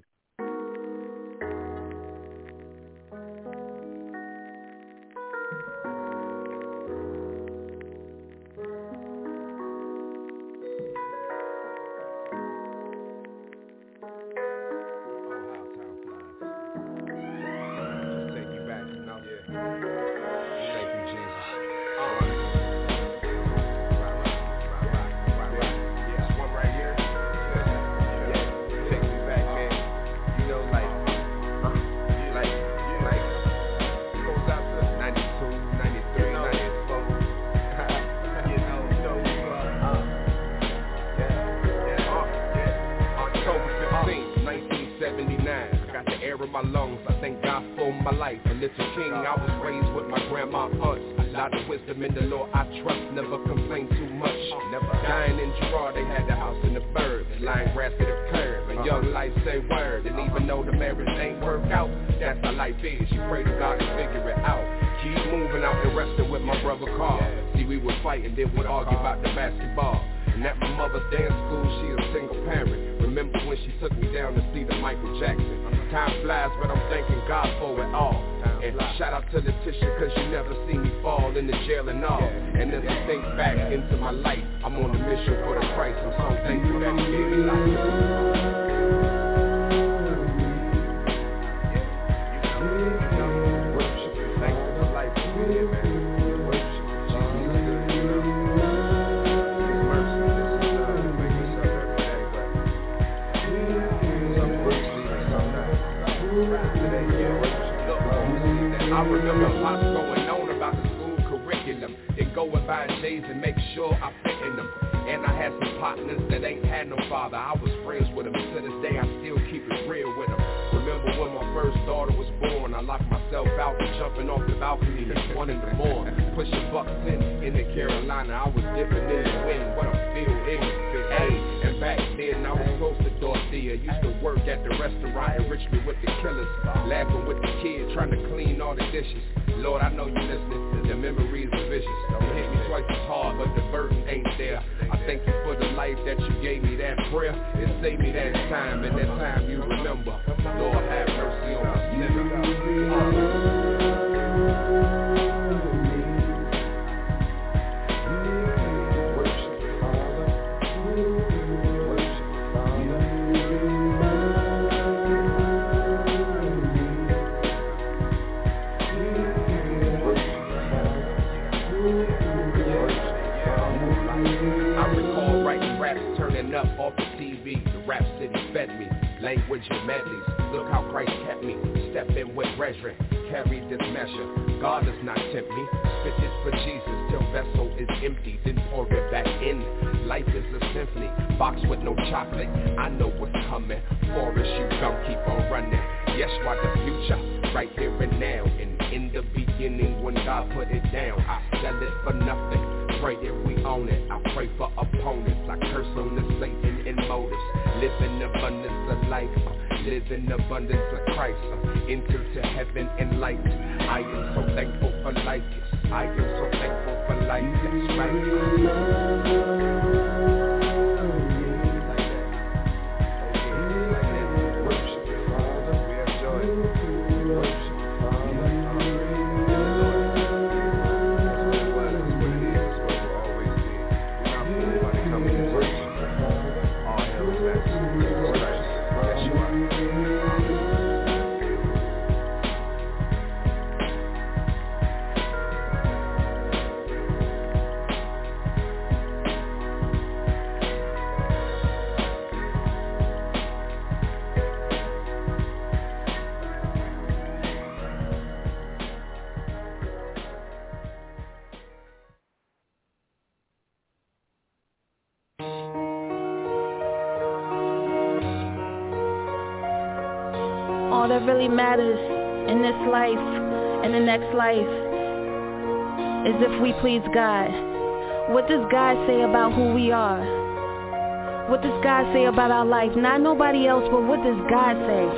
all that really matters in this life and the next life is if we please God. What does God say about who we are? What does God say about our life? Not nobody else, but what does God say?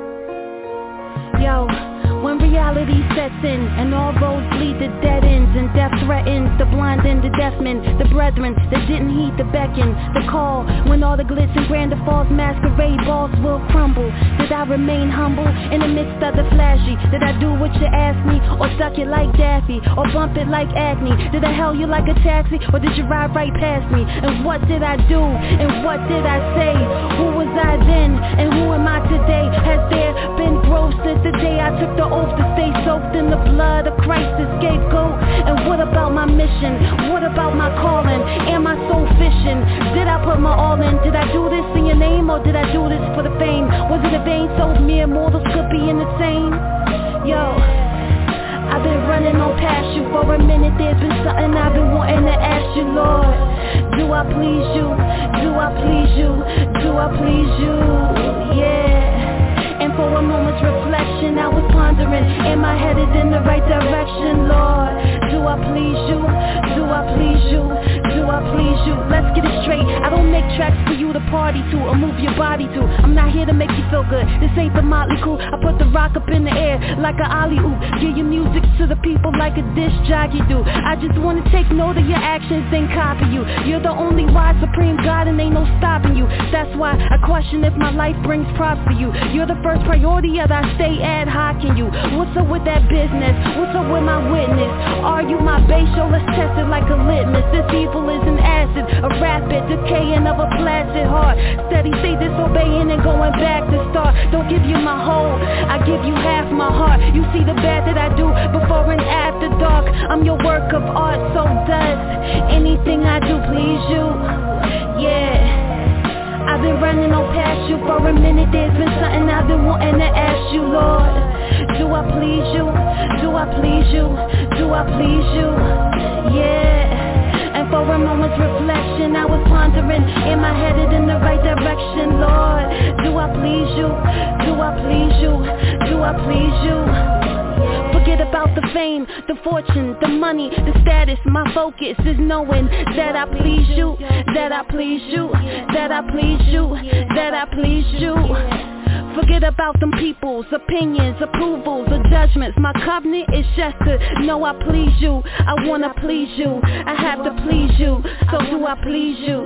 Yo, when reality sets in and all roads lead to dead ends and death threatens the blind and the deaf men, the brethren that didn't heed the beckon, the call, when all the glitz and grandeur falls, masquerade balls will crumble. Did I remain humble in the midst of the flashy? Did I do what you asked me, or suck it like Daffy, or bump it like acne? Did I hail you like a taxi, or did you ride right past me? And what did I do, and what did I say? Who was I then, and who am I today? Has there been growth since the day I took the oath to stay soaked in the blood of Christ, the scapegoat? And what about my mission? What about my calling? Am I soul fishing? Did I put my all in? Did I do this in your name, or did I do this for the fame? Was it a vain so mere mortals could be in the same? Yo, I've been running on past you for a minute. There's been something I've been wanting to ask you, Lord. Do I please you? Do I please you? Do I please you? Yeah. And for a moment's reflection I was pondering, am I headed in the right direction, Lord? Do I please you? Do I please you? Do I please you? Let's get it straight, I don't make tracks for you to party to or move your body to. I'm not here to make you feel good, this ain't the Motley Crue. I put the rock up in the air like an alley-oop, give your music to the people like a disc jockey do. I just wanna take note of your actions then copy you. You're the only wise supreme God and ain't no stopping you. That's why I question if my life brings props for you. You're the first priority as I stay ad hoc in you. What's up with that business? What's up with my witness? Are you my base? Show, let's test it like a litmus. This evil is an acid, a rapid decaying of a flaccid heart. Steady stay disobeying and going back to start. Don't give you my whole, I give you half my heart. You see the bad that I do before and after dark. I'm your work of art, so does anything I do please you? Yeah. I've been running on past you for a minute. There's been something I've been wanting to ask you, Lord. Do I please you? Do I please you? Do I please you? Yeah. And for a moment's reflection I was pondering, am I headed in the right direction, Lord? Do I please you? Do I please you? Do I please you? Forget about the fame, the fortune, the money, the status. My focus is knowing that I please you, that I please you, that I please you, that I please you. Forget about them people's opinions, approvals, or judgments. My covenant is just to know I please you. I wanna please you, I have to please you. So do I please you?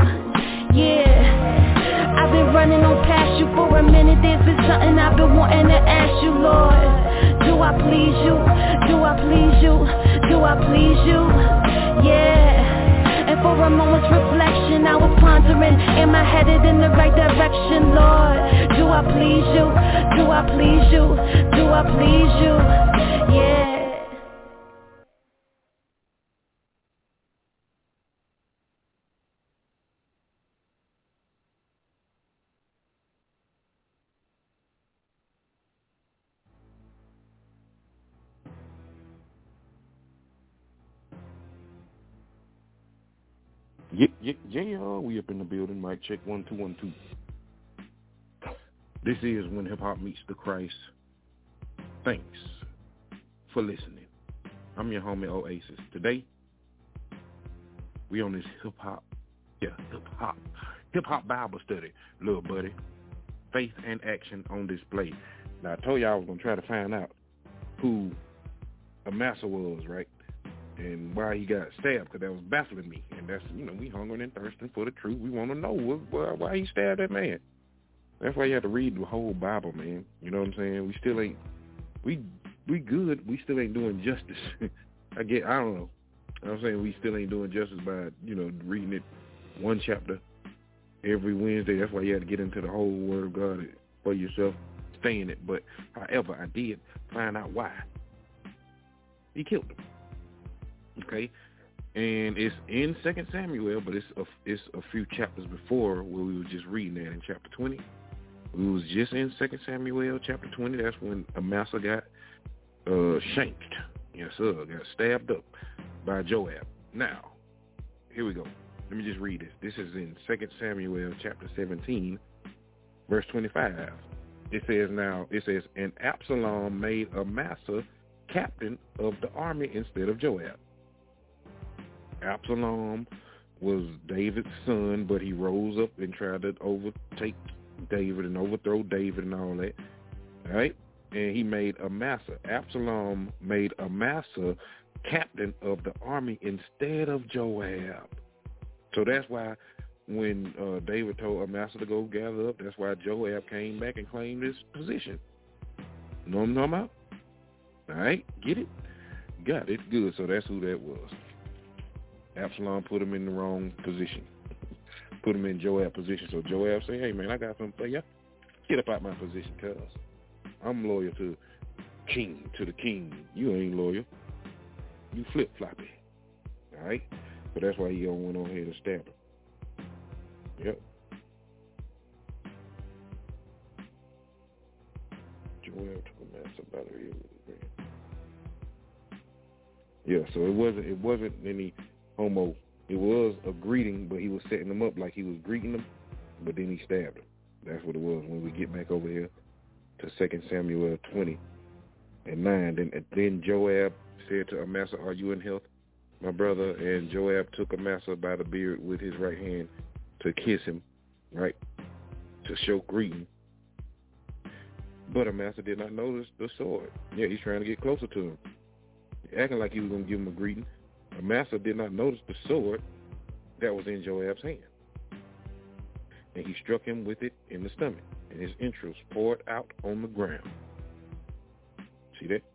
Yeah. I've been running on past you for a minute. There's been something I've been wanting to ask you, Lord. Do I please you? Do I please you? Do I please you? Yeah. And for a moment's reflection I was pondering, am I headed in the right direction, Lord? Do I please you? Do I please you? Do I please you? Yeah. Yeah, yeah, yeah, we up in the building. Mic check one two one two. This is When Hip Hop Meets the Christ. Thanks for listening. I'm your homie Oasis. Today, we on this hip hop, yeah, hip hop, hip hop Bible study, little buddy. Faith and action on display. Now I told you I was gonna try to find out who Amasa was, right? And why he got stabbed, because that was baffling me. And that's, you know, we hungry and thirsting for the truth. We want to know why, why he stabbed that man. That's why you have to read the whole Bible, man. You know what I'm saying? We still ain't, we we good. We still ain't doing justice. I get, I don't know. You know what I'm saying? We still ain't doing justice by, you know, reading it one chapter every Wednesday. That's why you have to get into the whole Word of God for yourself, stay in it. But however, I did find out why he killed him. Okay, and it's in Second Samuel, but it's a, it's a few chapters before where we were just reading that in chapter twenty. We was just in Second Samuel chapter twenty. That's when Amasa got uh, shanked. Yes, sir, got stabbed up by Joab. Now, here we go. Let me just read this. This is in Second Samuel chapter seventeen, verse twenty-five. it says now, it says, and Absalom made Amasa captain of the army instead of Joab. Absalom was David's son, but he rose up and tried to overtake David and overthrow David and all that. All right? And he made Amasa. Absalom made Amasa captain of the army instead of Joab. So that's why when uh, David told Amasa to go gather up, that's why Joab came back and claimed his position. Know what I'm talking about? All right? Get it? Got it. Good. So that's who that was. Absalom put him in the wrong position. Put him in Joab's position. So Joab said, hey, man, I got something for you. Get up out my position, cuz. I'm loyal to king, to the king. You ain't loyal. You flip-floppy. All right? So that's why he went on ahead and stabbed him. Yep. Joab took a massive battery. Yeah, so it wasn't it wasn't any homo. It was a greeting, but he was setting them up like he was greeting them, but then he stabbed him. That's what it was. When we get back over here to Second Samuel twenty and nine, then then Joab said to Amasa, are you in health, my brother? And Joab took Amasa by the beard with his right hand to kiss him, right, to show greeting. But Amasa did not notice the sword. Yeah, he's trying to get closer to him, acting like he was going to give him a greeting. Amasa did not notice the sword that was in Joab's hand. And he struck him with it in the stomach, and his entrails poured out on the ground. See that?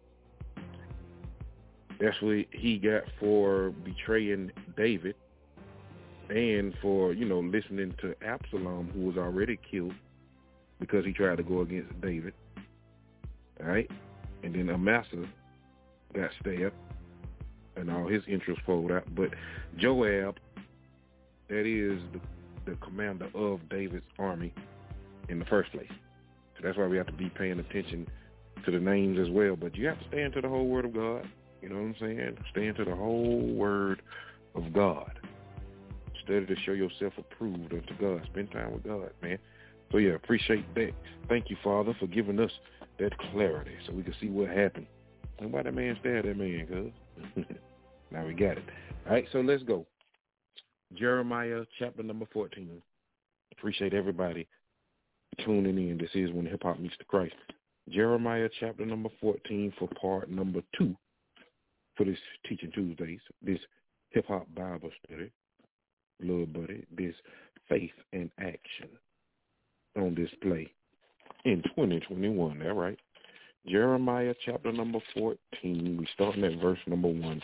That's what he got for betraying David and for, you know, listening to Absalom, who was already killed because he tried to go against David. All right? And then Amasa got stabbed, and all his entrails poured out. But Joab, that is the, the commander of David's army in the first place. So that's why we have to be paying attention to the names as well. But you have to stay into the whole word of God. You know what I'm saying? Stay into the whole word of God. Study to show yourself approved unto God. Spend time with God, man. So, yeah, appreciate that. Thank you, Father, for giving us that clarity so we can see what happened. And why that man stabbed that man, cuz? Now we got it. All right, so let's go. Jeremiah chapter number fourteen. Appreciate everybody tuning in. This is When Hip Hop Meets the Christ. Jeremiah chapter number fourteen for part number two for this Teaching Tuesdays, this Hip Hop Bible study, little buddy, this faith and action on display in twenty twenty-one. All right. Jeremiah chapter number fourteen. We starting at verse number one.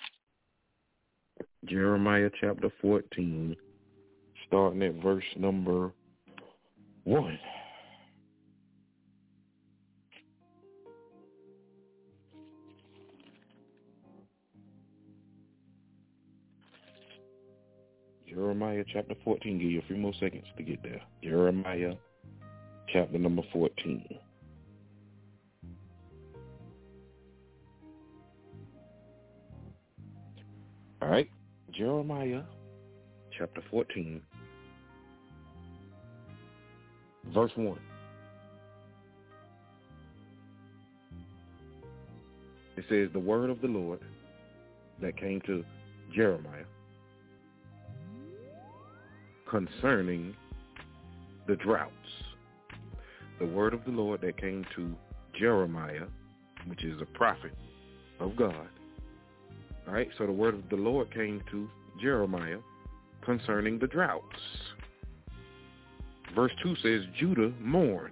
Jeremiah chapter fourteen, starting at verse number one. Jeremiah chapter fourteen. Give you a few more seconds to get there. Jeremiah chapter number fourteen. All right. Jeremiah chapter fourteen, verse one. It says, the word of the Lord that came to Jeremiah concerning the droughts. The word of the Lord that came to Jeremiah, which is a prophet of God. All right, so the word of the Lord came to Jeremiah concerning the droughts. Verse two says, Judah mourns,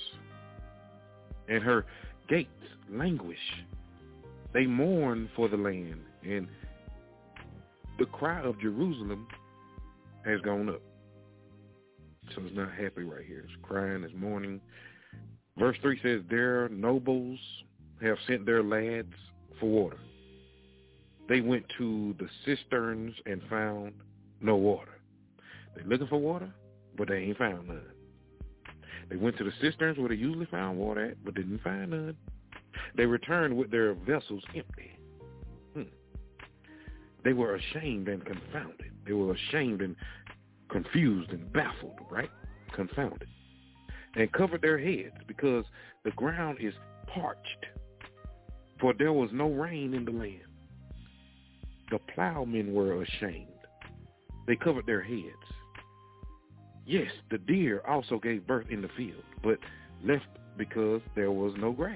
and her gates languish. They mourn for the land, and the cry of Jerusalem has gone up. So it's not happy right here. It's crying, it's mourning. Verse three says, their nobles have sent their lads for water. They went to the cisterns and found no water. They're looking for water, but they ain't found none. They went to the cisterns where they usually found water at, but didn't find none. They returned with their vessels empty. Hmm. They were ashamed and confounded. They were ashamed and confused and baffled, right? Confounded. and covered their heads, because the ground is parched, for there was no rain in the land. The plowmen were ashamed. They covered their heads. Yes, the deer also gave birth in the field, but left because there was no grass.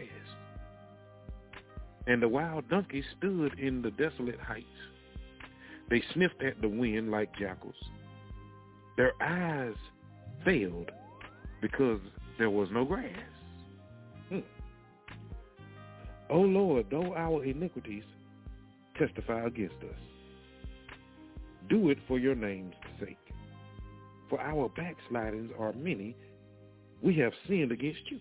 And the wild donkeys stood in the desolate heights. They sniffed at the wind like jackals. Their eyes failed because there was no grass. Hmm. O Lord, though our iniquities testify against us, do it for your name's sake. For our backslidings are many. We have sinned against you.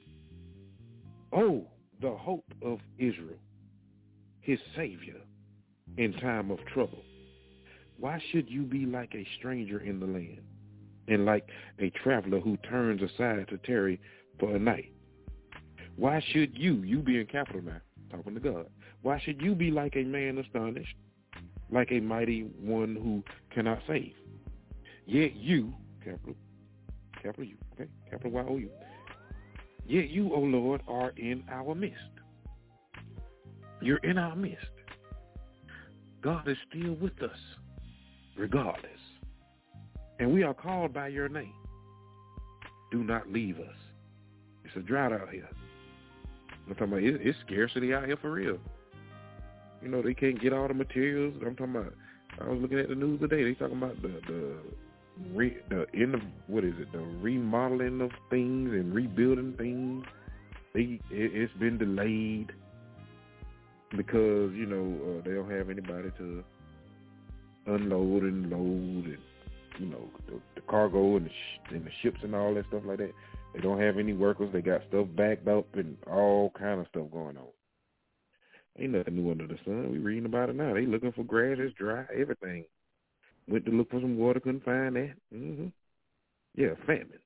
Oh, the hope of Israel, his Savior in time of trouble. Why should you be like a stranger in the land, and like a traveler who turns aside to tarry for a night? Why should you, you being capital now, talking to God, why should you be like a man astonished, like a mighty one who cannot save? Yet you, capital, capital U, okay, capital Y O U, yet you, O Lord, are in our midst. You're in our midst. God is still with us, regardless. And we are called by your name. Do not leave us. It's a drought out here. I'm talking about, it's scarcity out here for real. You know, they can't get all the materials. I'm talking about, I was looking at the news today. They talking about the, the, re, the in the, what is it, the remodeling of things and rebuilding things. They, it, it's been delayed because, you know, uh, they don't have anybody to unload and load and, you know, the, the cargo and the, sh- and the ships and all that stuff like that. They don't have any workers. They got stuff backed up and all kind of stuff going on. Ain't nothing new under the sun. We reading about it now. They looking for grass. It's dry. Everything. Went to look for some water. Couldn't find that. Mm-hmm. Yeah, famine.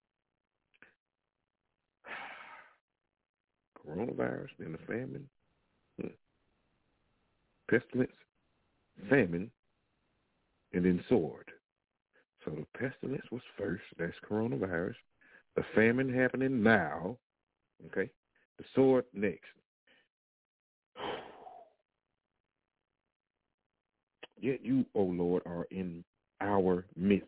Coronavirus, then the famine. Hmm. Pestilence, famine, and then sword. So the pestilence was first. That's coronavirus. The famine happening now. Okay. The sword next. Yet you, O Lord, are in our midst,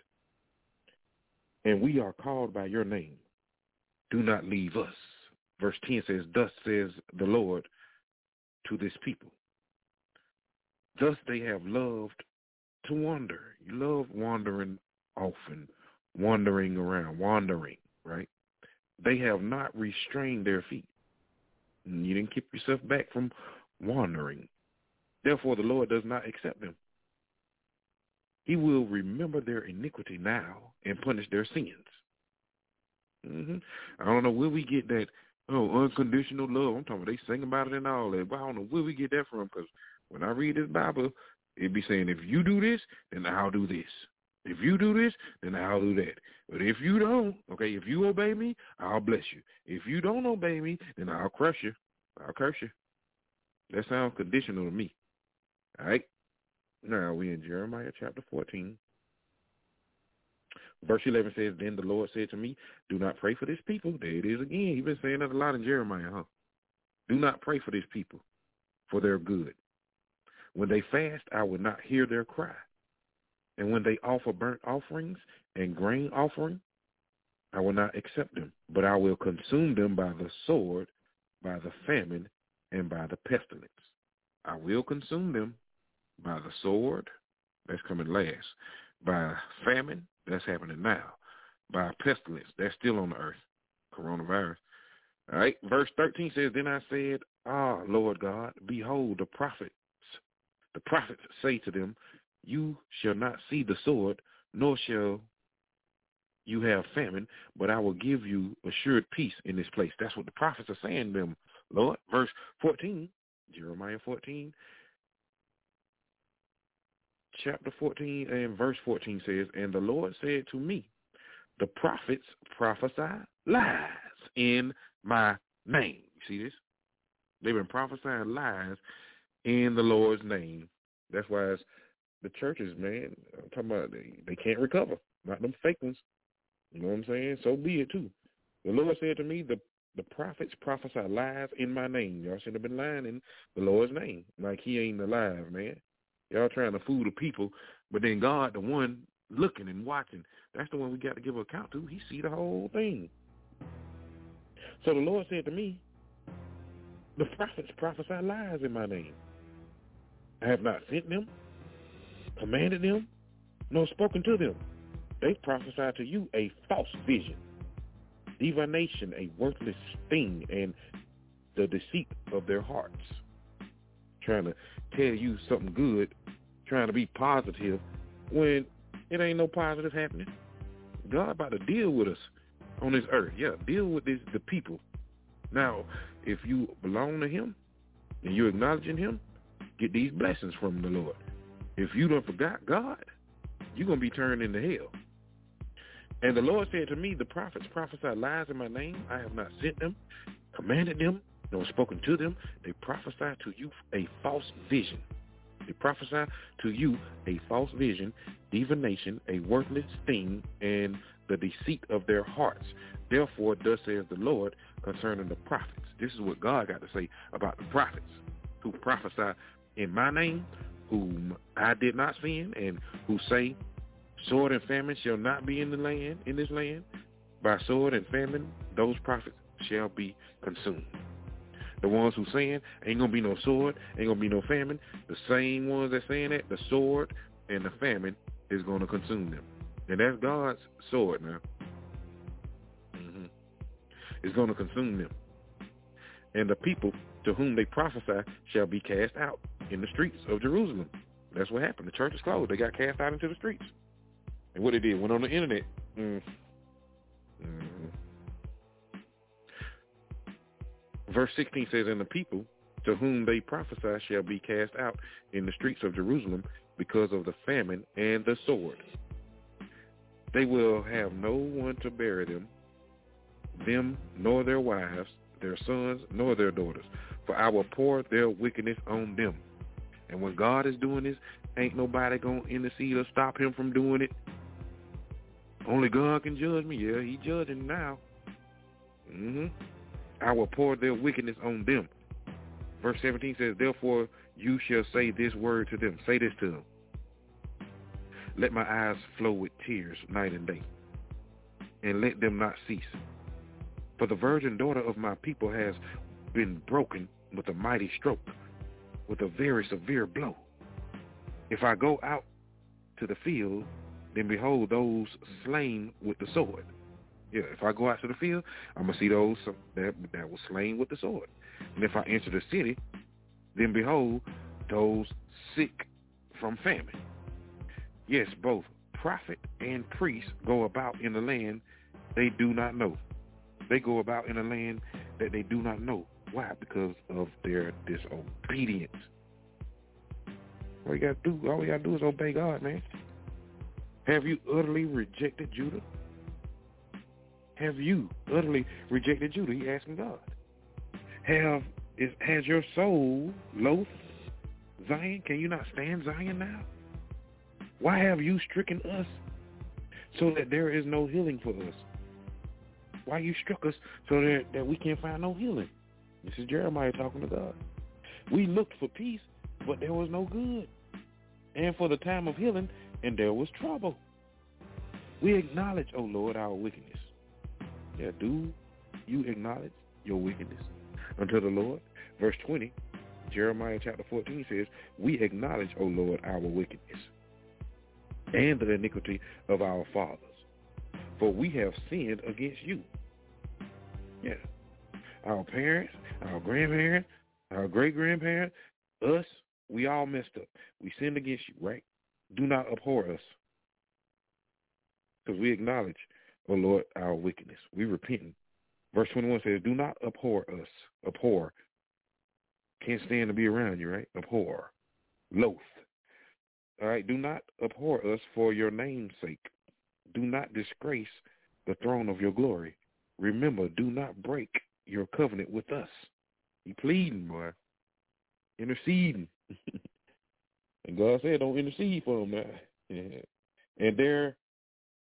and we are called by your name. Do not leave us. Verse ten says, thus says the Lord to this people. Thus they have loved to wander. You love wandering often, wandering around, wandering, right? They have not restrained their feet. You didn't keep yourself back from wandering. Therefore, the Lord does not accept them. He will remember their iniquity now and punish their sins. Mm-hmm. I don't know where we get that, oh, unconditional love. I'm talking about they sing about it and all that. But I don't know where we get that from, because when I read this Bible, it be saying, if you do this, then I'll do this. If you do this, then I'll do that. But if you don't, okay, if you obey me, I'll bless you. If you don't obey me, then I'll crush you. I'll curse you. That sounds conditional to me. All right. Now we in Jeremiah chapter fourteen. Verse eleven says, then the Lord said to me, do not pray for this people. There it is again. He's been saying that a lot in Jeremiah, huh? Do not pray for this people, for their good. When they fast, I will not hear their cry. And when they offer burnt offerings and grain offering, I will not accept them, but I will consume them by the sword, by the famine, and by the pestilence. I will consume them by the sword, that's coming last, by famine, that's happening now, by pestilence, that's still on the earth, coronavirus. All right, verse thirteen says, then I said, ah, Lord God, behold, the prophets, the prophets say to them, you shall not see the sword, nor shall you have famine, but I will give you assured peace in this place. That's what the prophets are saying to them, Lord. Verse fourteen, Jeremiah fourteen, chapter fourteen and verse fourteen says, and the Lord said to me, the prophets prophesy lies in my name. You see this? They've been prophesying lies in the Lord's name. That's why it's the churches, man, I'm talking about, they, they can't recover. Not them fake ones. You know what I'm saying? So be it too. The Lord said to me, the the prophets prophesy lies in my name. Y'all shouldn't have been lying in the Lord's name. Like he ain't alive, man. Y'all trying to fool the people, but then God, the one looking and watching, that's the one we got to give account to. He see the whole thing. So the Lord said to me, the prophets prophesy lies in my name. I have not sent them, commanded them, nor spoken to them. They prophesy to you a false vision, divination, a worthless thing, and the deceit of their hearts. Trying to tell you something good, trying to be positive, when it ain't no positive happening. God about to deal with us on this earth. Yeah, deal with this, the people. Now, if you belong to him and you're acknowledging him, get these blessings from the Lord. If you don't forgot God, you're going to be turned into hell. And the Lord said to me, the prophets prophesy lies in my name. I have not sent them, commanded them, nor spoken to them. They prophesy to you a false vision. They prophesy to you a false vision, divination, a worthless thing, and the deceit of their hearts. Therefore, thus says the Lord concerning the prophets. This is what God got to say about the prophets who prophesy in my name, whom I did not send, and who say, sword and famine shall not be in the land, in this land. By sword and famine, those prophets shall be consumed. The ones who saying ain't gonna be no sword, ain't gonna be no famine, the same ones that saying that, the sword and the famine is gonna consume them. And that's God's sword now. Mm-hmm. It's gonna consume them. And the people to whom they prophesy shall be cast out in the streets of Jerusalem. That's what happened. The church is closed. They got cast out into the streets. And what they did, went on the internet. Mm. Mm. Verse sixteen says, and the people to whom they prophesy shall be cast out in the streets of Jerusalem because of the famine and the sword. They will have no one to bury them, them nor their wives, their sons nor their daughters, for I will pour their wickedness on them. And when God is doing this, ain't nobody going to intercede or stop him from doing it. Only God can judge me. Yeah, he judging now. Mm-hmm. I will pour their wickedness on them. Verse seventeen says, therefore you shall say this word to them. Say this to them. Let my eyes flow with tears night and day, and let them not cease. For the virgin daughter of my people has been broken with a mighty stroke, with a very severe blow. If I go out to the field, then behold those slain with the sword. Yeah, if I go out to the field, I'm going to see those that, that were slain with the sword. And if I enter the city, then behold those sick from famine. Yes, both prophet and priest go about in the land they do not know. They go about in a land that they do not know. Why? Because of their disobedience. All you got to do, all you got to do is obey God, man. Have you utterly rejected Judah? Have you utterly rejected Judah? He asking God. Have is has your soul loathed Zion? Can you not stand Zion now? Why have you stricken us so that there is no healing for us? Why you struck us so that, that we can't find no healing? This is Jeremiah talking to God. We looked for peace, but there was no good. And for the time of healing, and there was trouble. We acknowledge, O Lord, our wickedness. Yeah, do you acknowledge your wickedness unto the Lord? Verse twenty, Jeremiah chapter fourteen says, we acknowledge, O Lord, our wickedness and the iniquity of our fathers, for we have sinned against you. Yeah. Our parents, our grandparents, our great-grandparents, us, we all messed up. We sinned against you, right? Do not abhor us, because we acknowledge, O Lord, our wickedness. We repent. Verse twenty-one says, do not abhor us. Abhor. Can't stand to be around you, right? Abhor. Loath. All right, do not abhor us for your name's sake. Do not disgrace the throne of your glory. Remember, do not break your covenant with us. He pleading, boy. Interceding. And God said, don't intercede for them now. And there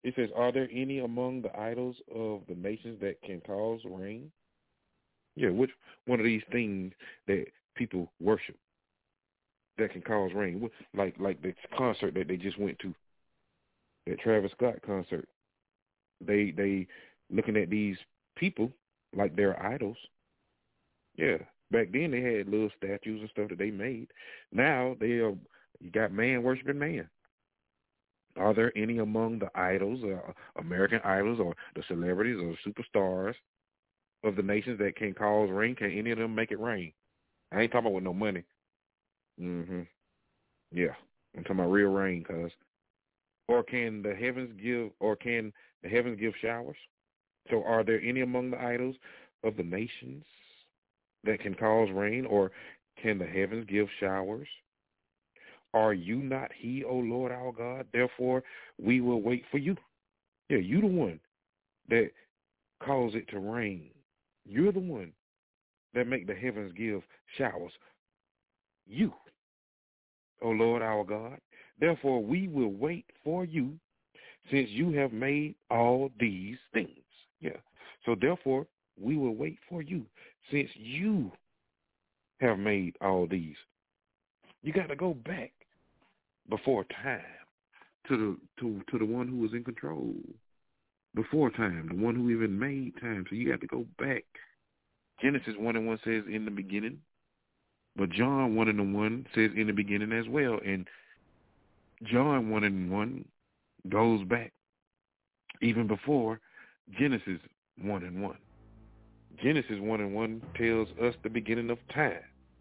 It says, are there any among the idols of the nations that can cause rain? Yeah, which one of these things that people worship that can cause rain? Like like the concert that they just went to, that Travis Scott concert. They they looking at these people like they're idols. Yeah, back then they had little statues and stuff that they made. Now they are, you got man worshiping man. Are there any among the idols, uh, American idols, or the celebrities or the superstars of the nations that can cause rain? Can any of them make it rain? I ain't talking about with no money. Mm-hmm. Yeah, I'm talking about real rain, cuz. Or can the heavens give, or can the heavens give showers? So are there any among the idols of the nations that can cause rain, or can the heavens give showers? Are you not he, O Lord our God? Therefore, we will wait for you. Yeah, you the one that cause it to rain. You're the one that make the heavens give showers. You, O Lord our God. Therefore, we will wait for you, since you have made all these things. Yeah. So therefore, we will wait for you, since you have made all these. You got to go back before time to the to, to the one who was in control before time, the one who even made time. So you got to go back. Genesis one and one says in the beginning, but John one and one says in the beginning as well. And John one and one goes back even before Genesis one and one. Genesis one and one tells us the beginning of time.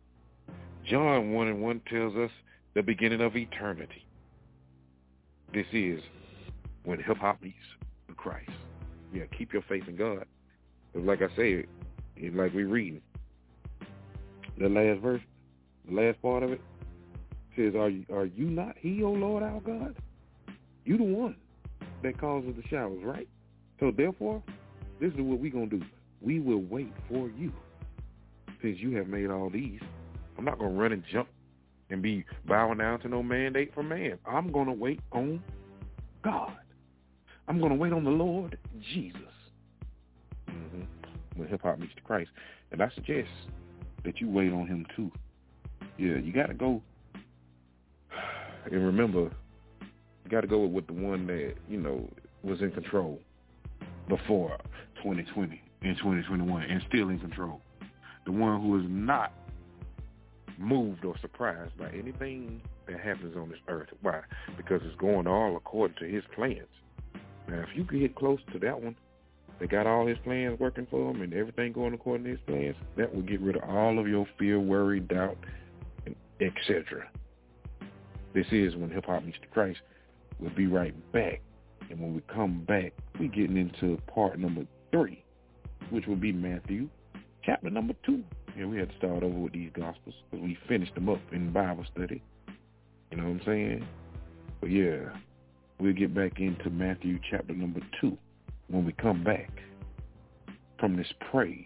John one and one tells us the beginning of eternity. This is when hip-hop meets Christ. Yeah, keep your faith in God. But like I said, like we reading, the last verse, the last part of it says, are you, are you not he, O Lord our God? You the one that causes the showers, right? So therefore, this is what we're going to do. We will wait for you, since you have made all these. I'm not going to run and jump and be bowing down to no mandate from man. I'm going to wait on God. I'm going to wait on the Lord Jesus. Mm-hmm. When hip-hop meets Christ. And I suggest that you wait on him too. Yeah, you got to go. And remember, you got to go with the one that, you know, was in control before twenty twenty and twenty twenty-one and still in control. The one who is not moved or surprised by anything that happens on this earth. Why? Because it's going all according to his plans. Now, if you can get close to that one, they got all his plans working for him and everything going according to his plans, that will get rid of all of your fear, worry, doubt, et cetera. This is When Hip Hop Meets Christ. We'll be right back. And when we come back, we're getting into part number three, which will be Matthew chapter number two. And we had to start over with these Gospels because we finished them up in Bible study. You know what I'm saying? But yeah, we'll get back into Matthew chapter number two when we come back from this praise.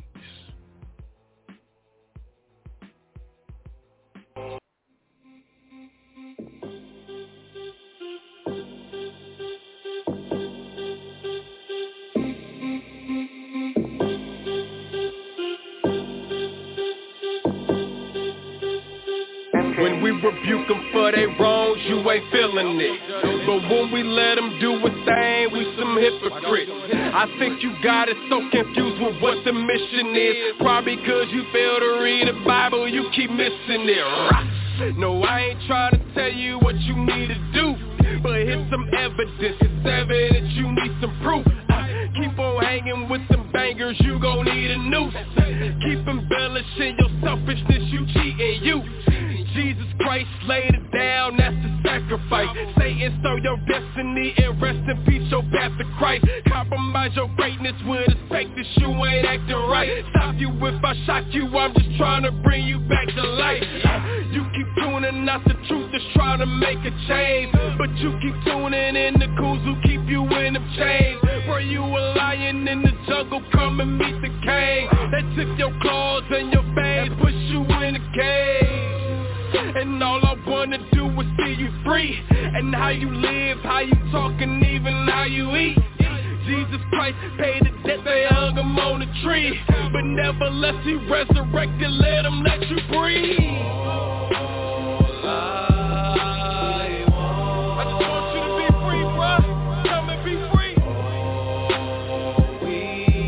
When we rebuke them for their wrongs, you ain't feeling it. But when we let them do a thing, we some hypocrites. I think you got it so confused with what the mission is. Probably cause you fail to read the Bible, you keep missing it. No, I ain't trying to tell you what you need to do, but here's some evidence. It's evidence you need some proof. Keep on hanging with them bangers, you gon' need a noose. Keep embellishing your selfishness, you cheating you. Jesus Christ laid it down, that's the sacrifice. Satan stole your destiny and rest in peace your path to Christ. Compromise your greatness with a fake that you ain't acting right. Stop you if I shock you, I'm just trying to bring you back to life. You keep tuning out the truth, just trying to make a change, but you keep tuning in the coons who keep you in them chains. Were you a lion in the jungle, come and meet the king that took your claws and your fangs, push you in a cage. And all I wanna do will see you free. And how you live, how you talk, and even how you eat. Jesus Christ paid the debt, they hung him on a tree. But nevertheless he resurrected, let him let you breathe. All I want, I just want you to be free, bruh. Come and be free. All we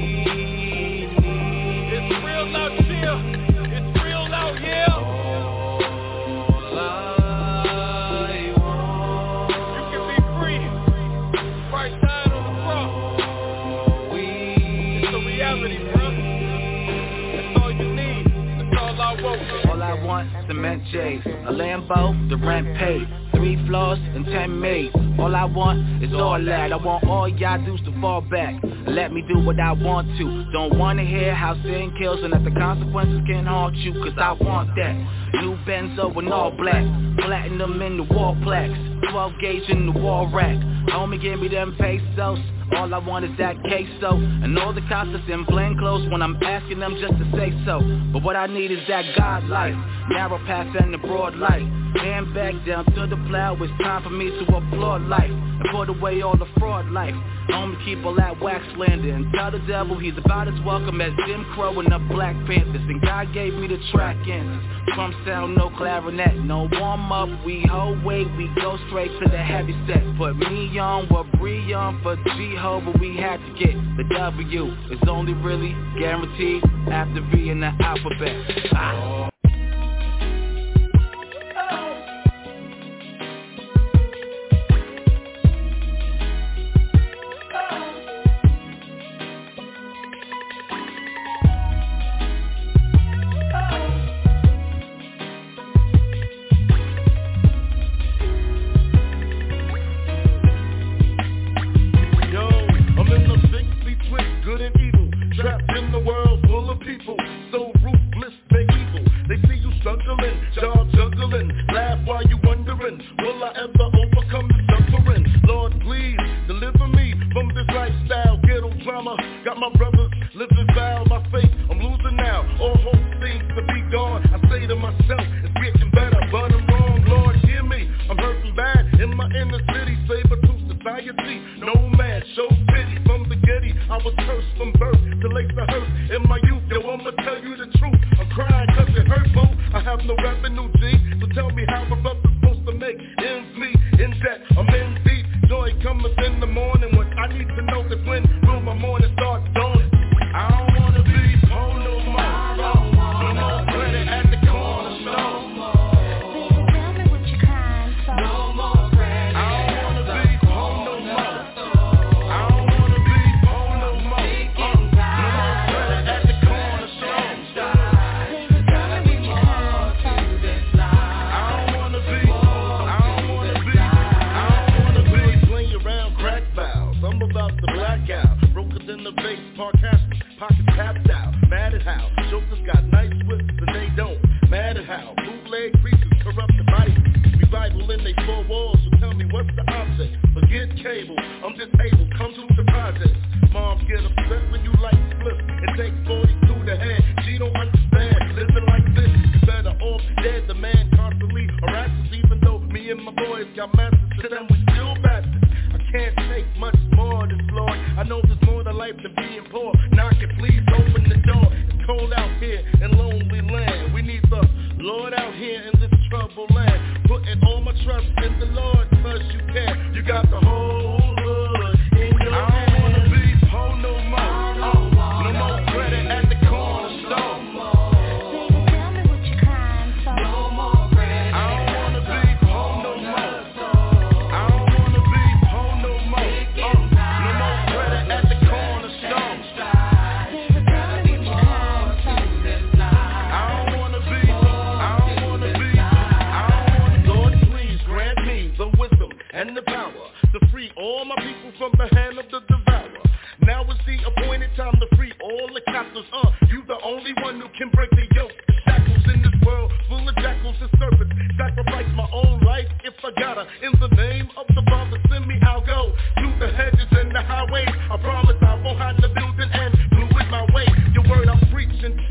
need. It's real out here. It's real out here. All I want. You can be free. Right side on the cross. It's the reality, bruh. That's all you need. That's all I want. All I want, cement J's, a Lambo, the rent paid, three floors and ten maids. All I want is all that. I want all y'all dudes to fall back. Let me do what I want to. Don't wanna hear how sin kills and that the consequences can haunt you, cause I want that. New Benzo in all black, platinum in the wall plaques, twelve gauge in the wall rack. Homie give me them pesos. All I want is that queso. And all the cops that's in plain clothes when I'm asking them just to say so. But what I need is that God life, narrow path and the broad light. Hand back down to the plow, it's time for me to applaud life and put away all the fraud life. Homie keep all that wax slander and tell the devil he's about as welcome as Jim Crow and the Black Panthers. And God gave me the track answers. Drum sound, no clarinet, no warm up, we whole weight, we go straight to the heavy set. Put me on, what Bree on for G-Ho, but we had to get the W. It's only really guaranteed after V in the alphabet. Ah.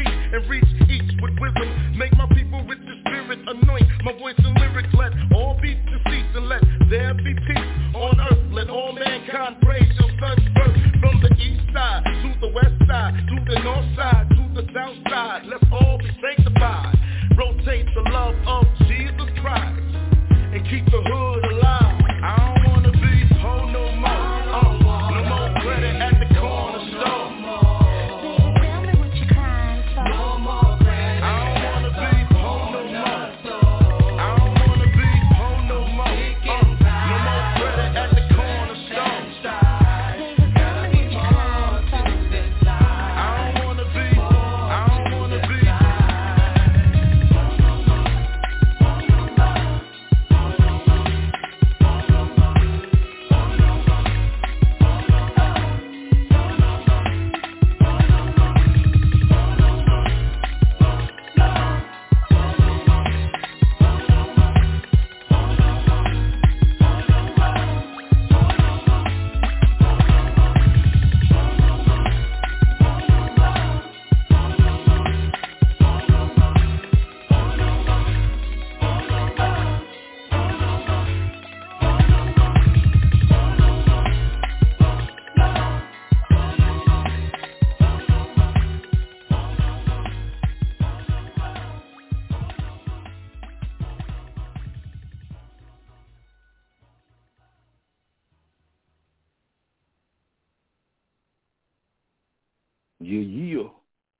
and reach each with wisdom. Make my people with the spirit anoint my voice and lyrics. Let all be love of Jesus Christ and keep the hood alive. I don't wanna be hoe no more. Uh, no more credit at the corner store. Yeah, yeah.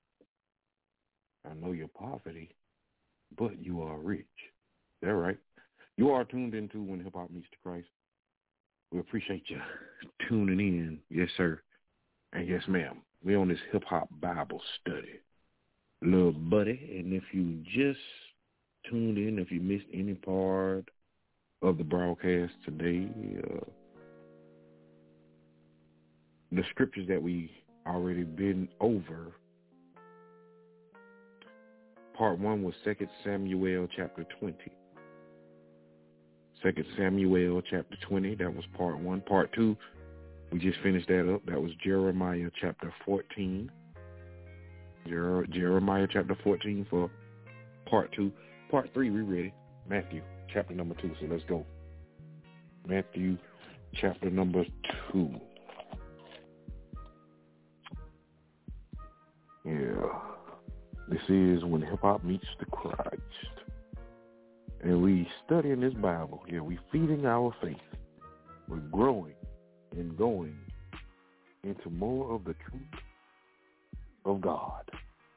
I know your poverty, but you are rich. That right. You are tuned into When Hip Hop Meets the Christ. We appreciate you tuning in. Yes, sir. And yes, ma'am. We're on this hip hop Bible study. Little buddy. And if you just tuned in, if you missed any part of the broadcast today, uh, the scriptures that we already been over. Part one was Second Samuel chapter twenty. Second Samuel chapter twenty, that was part one. Part two, we just finished that up. That was Jeremiah chapter fourteen. Jer- Jeremiah chapter fourteen for part two. Part three, we ready. Matthew chapter number two, so let's go. Matthew chapter number two. Yeah, this is When Hip Hop Meets the Christ. And we studying this Bible. Yeah, we feeding our faith. We're growing and going into more of the truth of God.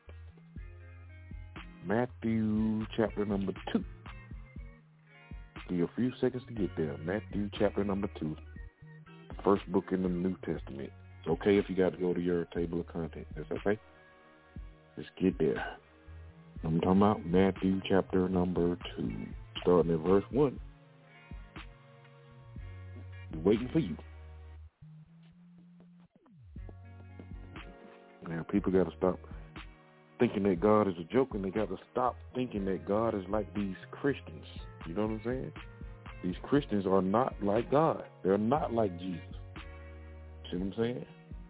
Matthew chapter number two. Give you a few seconds to get there. Matthew chapter number two. The first book in the New Testament. It's okay if you got to go to your table of contents. That's okay. Let's get there. I'm talking about Matthew chapter number two, starting at verse one. We're waiting for you. Now, people got to stop thinking that God is a joke, and they got to stop thinking that God is like these Christians. You know what I'm saying? These Christians are not like God. They're not like Jesus. See what I'm saying?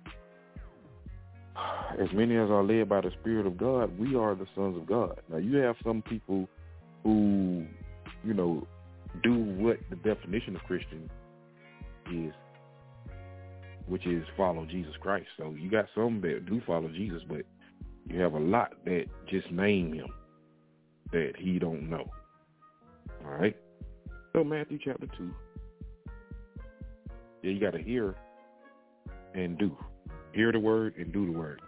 As many as are led by the Spirit of God, we are the sons of God. Now, you have some people who, you know, do what the definition of Christian is, which is follow Jesus Christ. So you got some that do follow Jesus, but you have a lot that just name him that he don't know. All right? So Matthew chapter two. Yeah, you got to hear and do. Hear the word and do the word.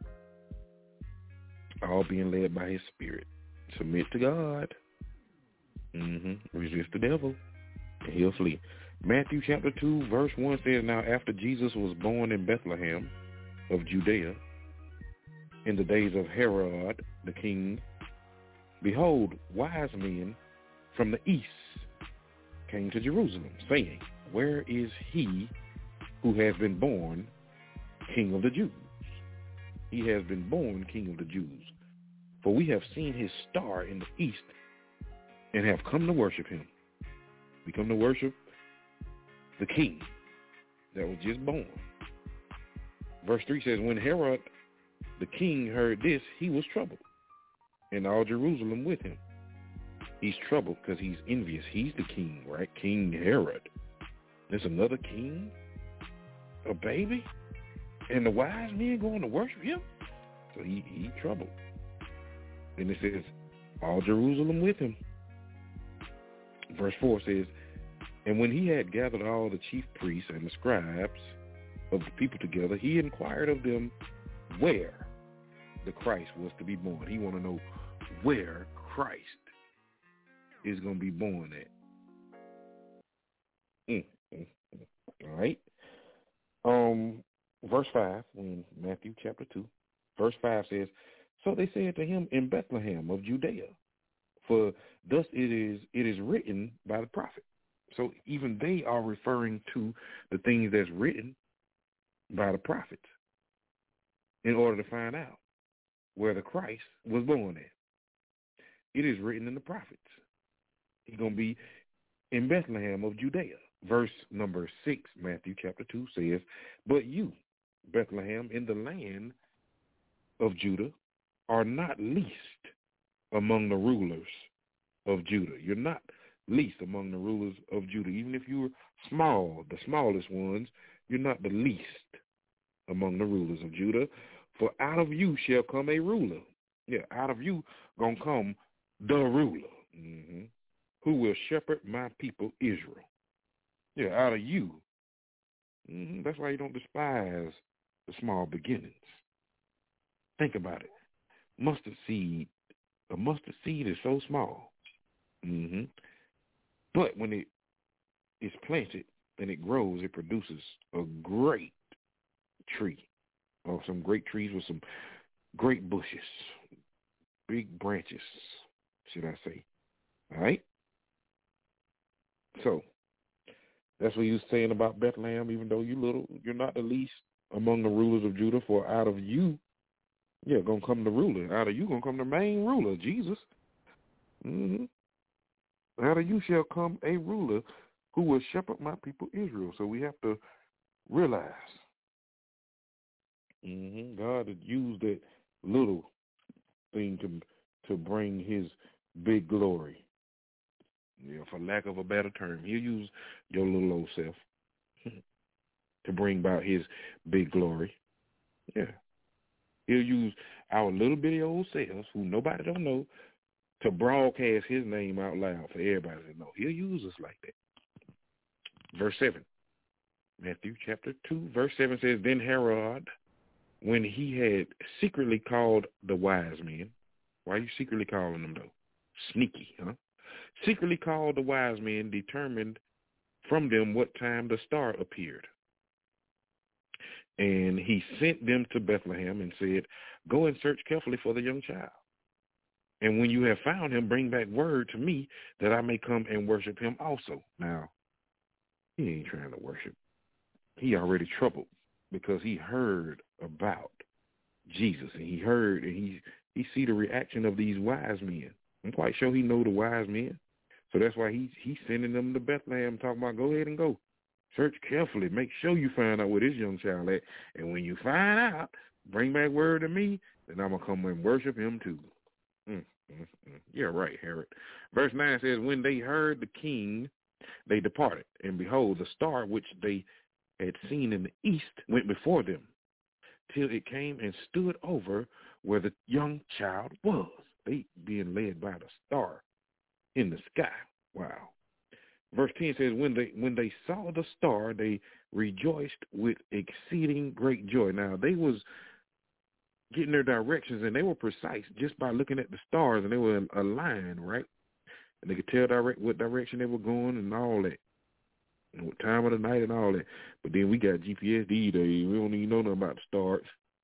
All being led by his Spirit. Submit to God. Mm-hmm. Resist the devil, and he'll flee. Matthew chapter two, verse one says, Now after Jesus was born in Bethlehem of Judea, in the days of Herod the king, behold, wise men from the east came to Jerusalem, saying, Where is he who has been born King of the Jews? He has been born King of the Jews. For we have seen his star in the east and have come to worship him. We come to worship the king that was just born. Verse three says, When Herod the king heard this, he was troubled, and all Jerusalem with him. He's troubled because he's envious. He's the king, right? King Herod. There's another king, a baby, and the wise men going to worship him. So he he troubled. And it says, all Jerusalem with him. Verse four says, and when he had gathered all the chief priests and the scribes of the people together, he inquired of them where the Christ was to be born. He want to know where Christ is going to be born at. Mm, mm, mm. All right. Um, verse five, in Matthew chapter two, verse five says, so they said to him, in Bethlehem of Judea, for thus it is it is written by the prophet. So even they are referring to the things that's written by the prophets in order to find out where the Christ was born at. It is written in the prophets. He's going to be in Bethlehem of Judea. Verse number six, Matthew chapter two says, but you, Bethlehem, in the land of Judah, are not least among the rulers of Judah. You're not least among the rulers of Judah. Even if you're small, the smallest ones, you're not the least among the rulers of Judah. For out of you shall come a ruler. Yeah, out of you gonna come the ruler, mm-hmm, who will shepherd my people Israel. Yeah, out of you. Mm-hmm. That's why you don't despise the small beginnings. Think about it. Mustard seed, a mustard seed is so small. Mm-hmm. But when it is planted and it grows, it produces a great tree, or some great trees with some great bushes, big branches, should I say. All right? So that's what he was saying about Bethlehem. Even though you're little, you're not the least among the rulers of Judah, for out of you, yeah, going to come the ruler. Out of you going to come the main ruler, Jesus. Mm-hmm. Out of you shall come a ruler who will shepherd my people Israel. So we have to realize mm-hmm, God had used that little thing to to bring his big glory. Yeah, for lack of a better term, he'll use your little old self to bring about his big glory. Yeah. He'll use our little bitty old selves, who nobody don't know, to broadcast his name out loud for everybody to know. He'll use us like that. Verse seven, Matthew chapter two, verse seven says, then Herod, when he had secretly called the wise men, why are you secretly calling them, though? Sneaky, huh? Secretly called the wise men, determined from them what time the star appeared. And he sent them to Bethlehem and said, go and search carefully for the young child. And when you have found him, bring back word to me that I may come and worship him also. Now, he ain't trying to worship. He already troubled because he heard about Jesus, and he heard and he he see the reaction of these wise men. I'm quite sure he know the wise men. So that's why he, he's sending them to Bethlehem, talking about go ahead and go. Search carefully. Make sure you find out where this young child at. And when you find out, bring back word to me, then I'm going to come and worship him too. Mm, mm, mm. Yeah, right, Herod. Verse nine says, when they heard the king, they departed. And behold, the star which they had seen in the east went before them, till it came and stood over where the young child was. They being led by the star in the sky. Wow. Verse ten says, when they when they saw the star, they rejoiced with exceeding great joy. Now, they was getting their directions, and they were precise just by looking at the stars, and they were in a line, right? And they could tell direct what direction they were going and all that, and what time of the night and all that. But then we got G P S these days. We don't even know nothing about the stars.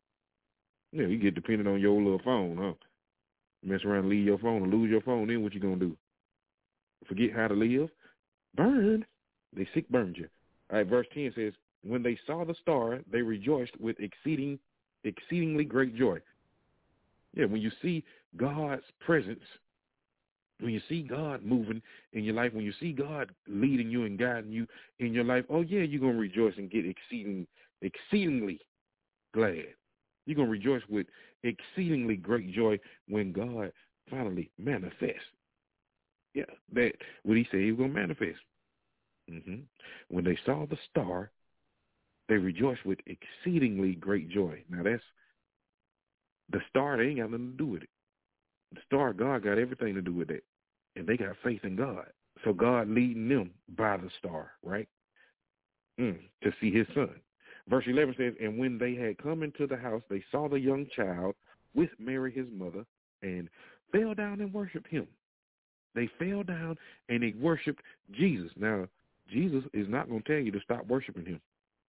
Yeah, you get dependent on your little phone, huh? Mess around and leave your phone and lose your phone, then what you going to do? Forget how to live? Burn. They sick burned you. All right, verse ten says, when they saw the star, they rejoiced with exceeding, exceedingly great joy. Yeah, when you see God's presence, when you see God moving in your life, when you see God leading you and guiding you in your life, oh, yeah, you're going to rejoice and get exceeding, exceedingly glad. You're going to rejoice with exceedingly great joy when God finally manifests. Yeah, that what he said he was going to manifest. Mm-hmm. When they saw the star, they rejoiced with exceedingly great joy. Now, that's the star. They ain't got nothing to do with it. The star of God got everything to do with it. And they got faith in God. So God leading them by the star, right? Mm, to see his son. Verse eleven says, and when they had come into the house, they saw the young child with Mary his mother, and fell down and worshiped him. They fell down and they worshiped Jesus. Now, Jesus is not going to tell you to stop worshiping him.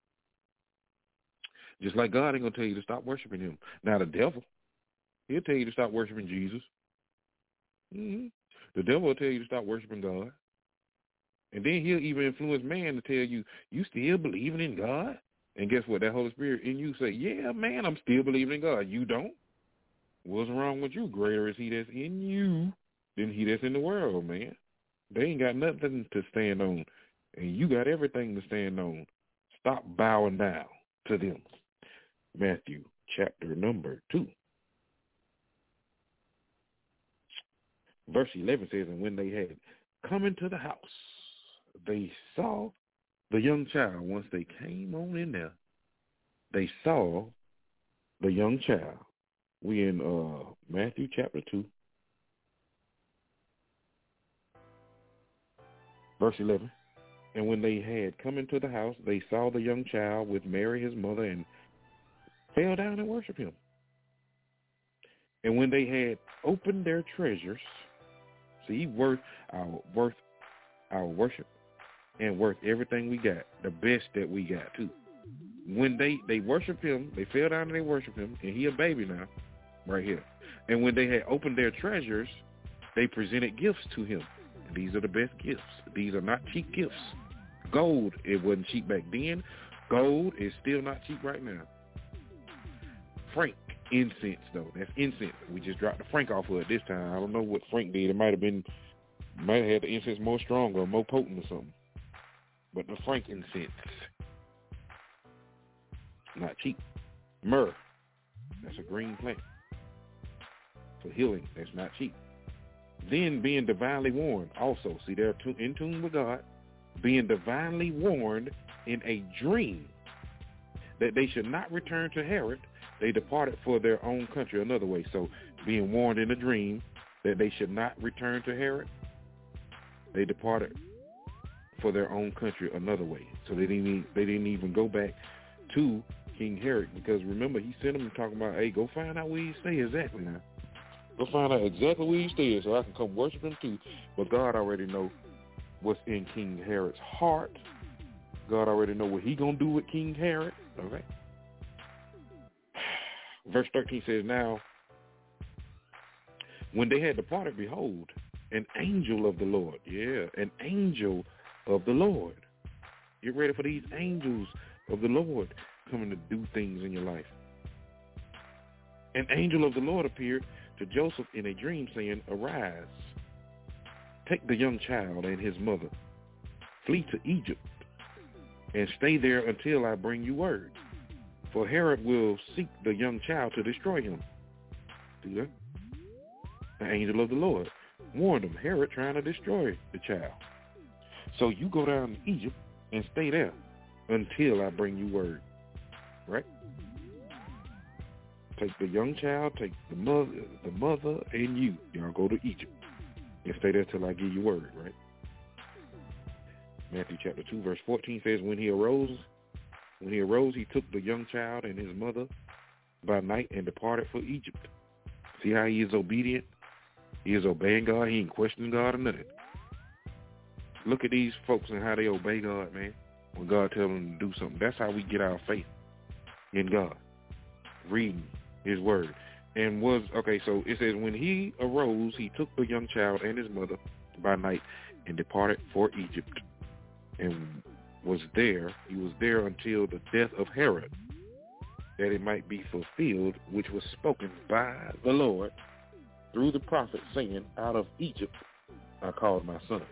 Just like God ain't going to tell you to stop worshiping him. Now, the devil, he'll tell you to stop worshiping Jesus. Mm-hmm. The devil will tell you to stop worshiping God. And then he'll even influence man to tell you, you still believing in God? And guess what? That Holy Spirit in you say, yeah, man, I'm still believing in God. You don't? What's wrong with you? Greater is he that's in you than he that's in the world, man. They ain't got nothing to stand on. And you got everything to stand on. Stop bowing down to them. Matthew chapter number two. Verse eleven says, and when they had come into the house, they saw the young child. Once they came on in there, they saw the young child. We in uh, Matthew chapter two, verse eleven. And when they had come into the house, they saw the young child with Mary his mother, and fell down and worshiped him. And when they had opened their treasures, see, worth our worth our worship and worth everything we got, the best that we got too. When they, they worshiped him, they fell down and they worshiped him, and he a baby now, right here. And when they had opened their treasures, they presented gifts to him. And these are the best gifts. These are not cheap gifts. Gold, it wasn't cheap back then. Gold is still not cheap right now. Frank incense, though. That's incense. We just dropped the franc off of it this time. I don't know what Frank did. It might have been, might have had the incense more strong or more potent or something. But the frankincense, not cheap. Myrrh, that's a green plant. For healing, that's not cheap. Then being divinely warned, also, see, they're in tune with God, being divinely warned in a dream that they should not return to Herod, they departed for their own country another way. So being warned in a dream that they should not return to Herod, they departed for their own country another way. So they didn't even, they didn't even go back to King Herod, because remember, he sent them talking about, hey, go find out where he stay exactly now. Go find out exactly where he stays so I can come worship him too. But God already know what's in King Herod's heart. God already know what he going to do with King Herod. Okay. Verse thirteen says, now, when they had departed, behold, an angel of the Lord. Yeah, an angel of the Lord. Get ready for these angels of the Lord coming to do things in your life. An angel of the Lord appeared to Joseph in a dream, saying, arise, take the young child and his mother, flee to Egypt, and stay there until I bring you word. For Herod will seek the young child to destroy him. See that? The angel of the Lord warned him, Herod trying to destroy the child. So you go down to Egypt and stay there until I bring you word. Right? Take the young child, take the mother, the mother, and you. Y'all go to Egypt and stay there till I give you word, right? Matthew chapter two, verse fourteen says, when he arose, when he arose, he took the young child and his mother by night and departed for Egypt. See how he is obedient? He is obeying God. He ain't questioning God or nothing. Look at these folks and how they obey God, man. When God tells them to do something, that's how we get our faith in God. Reading his word. And was, okay, so it says, when he arose, he took the young child and his mother by night and departed for Egypt, and was there, he was there until the death of Herod, that it might be fulfilled, which was spoken by the Lord through the prophet, saying, out of Egypt I called my son.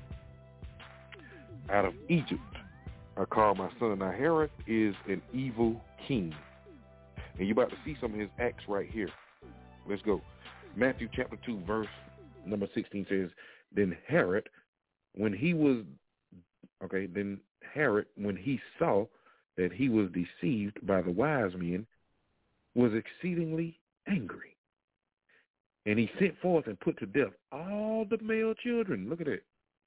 Out of Egypt I called my son. Now Herod is an evil king. And you're about to see some of his acts right here. Let's go. Matthew chapter two, verse number sixteen says, then Herod, when he was, okay, then Herod, when he saw that he was deceived by the wise men, was exceedingly angry And he sent forth and put to death all the male children. Look at it.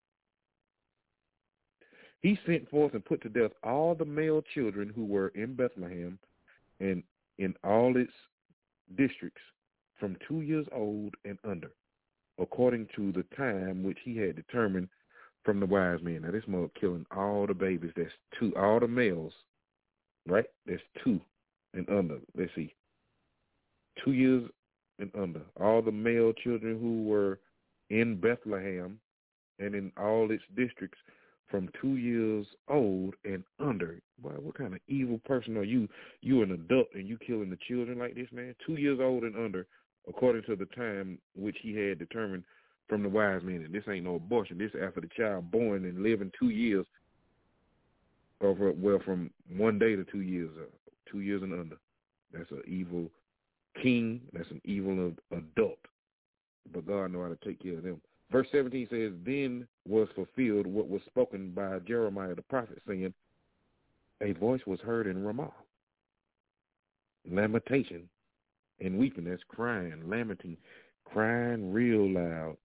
He sent forth and put to death all the male children who were in Bethlehem and in all its districts from two years old and under, according to the time which he had determined from the wise men. Now, this mother killing all the babies. That's two, all the males, right? That's two and under. Let's see. Two years and under. All the male children who were in Bethlehem and in all its districts from two years old and under. Boy, what kind of evil person are you? You an adult and you killing the children like this, man? Two years old and under, according to the time which he had determined from the wise men. And this ain't no abortion. This is after the child born and living two years, or well, from one day to two years, uh, two years and under. That's an evil king. That's an evil adult. But God know how to take care of them. Verse seventeen says, then was fulfilled what was spoken by Jeremiah the prophet, saying, a voice was heard in Ramah, lamentation and weeping. That's crying, lamenting, crying real loud,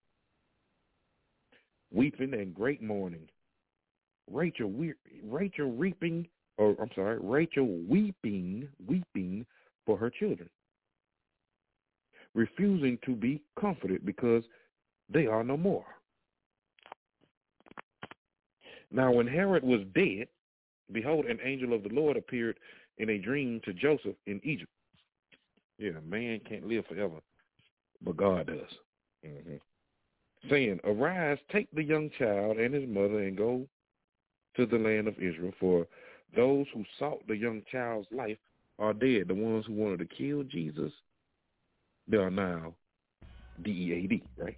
weeping and great mourning. Rachel, we, Rachel reaping, or I'm sorry, Rachel weeping, weeping for her children, refusing to be comforted because they are no more. Now, when Herod was dead, behold, an angel of the Lord appeared in a dream to Joseph in Egypt. Yeah, man can't live forever, but God does. Mm-hmm. Saying, arise, take the young child and his mother and go to the land of Israel, for those who sought the young child's life are dead. The ones who wanted to kill Jesus, they are now D E A D, right?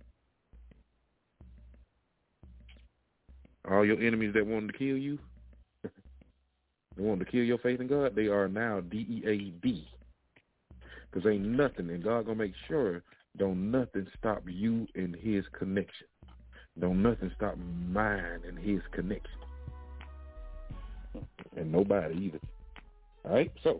All your enemies that wanted to kill you, they wanted to kill your faith in God, they are now D E A D. Because ain't nothing, and God going to make sure don't nothing stop you in his connection. Don't nothing stop mine in his connection. And nobody either. All right, so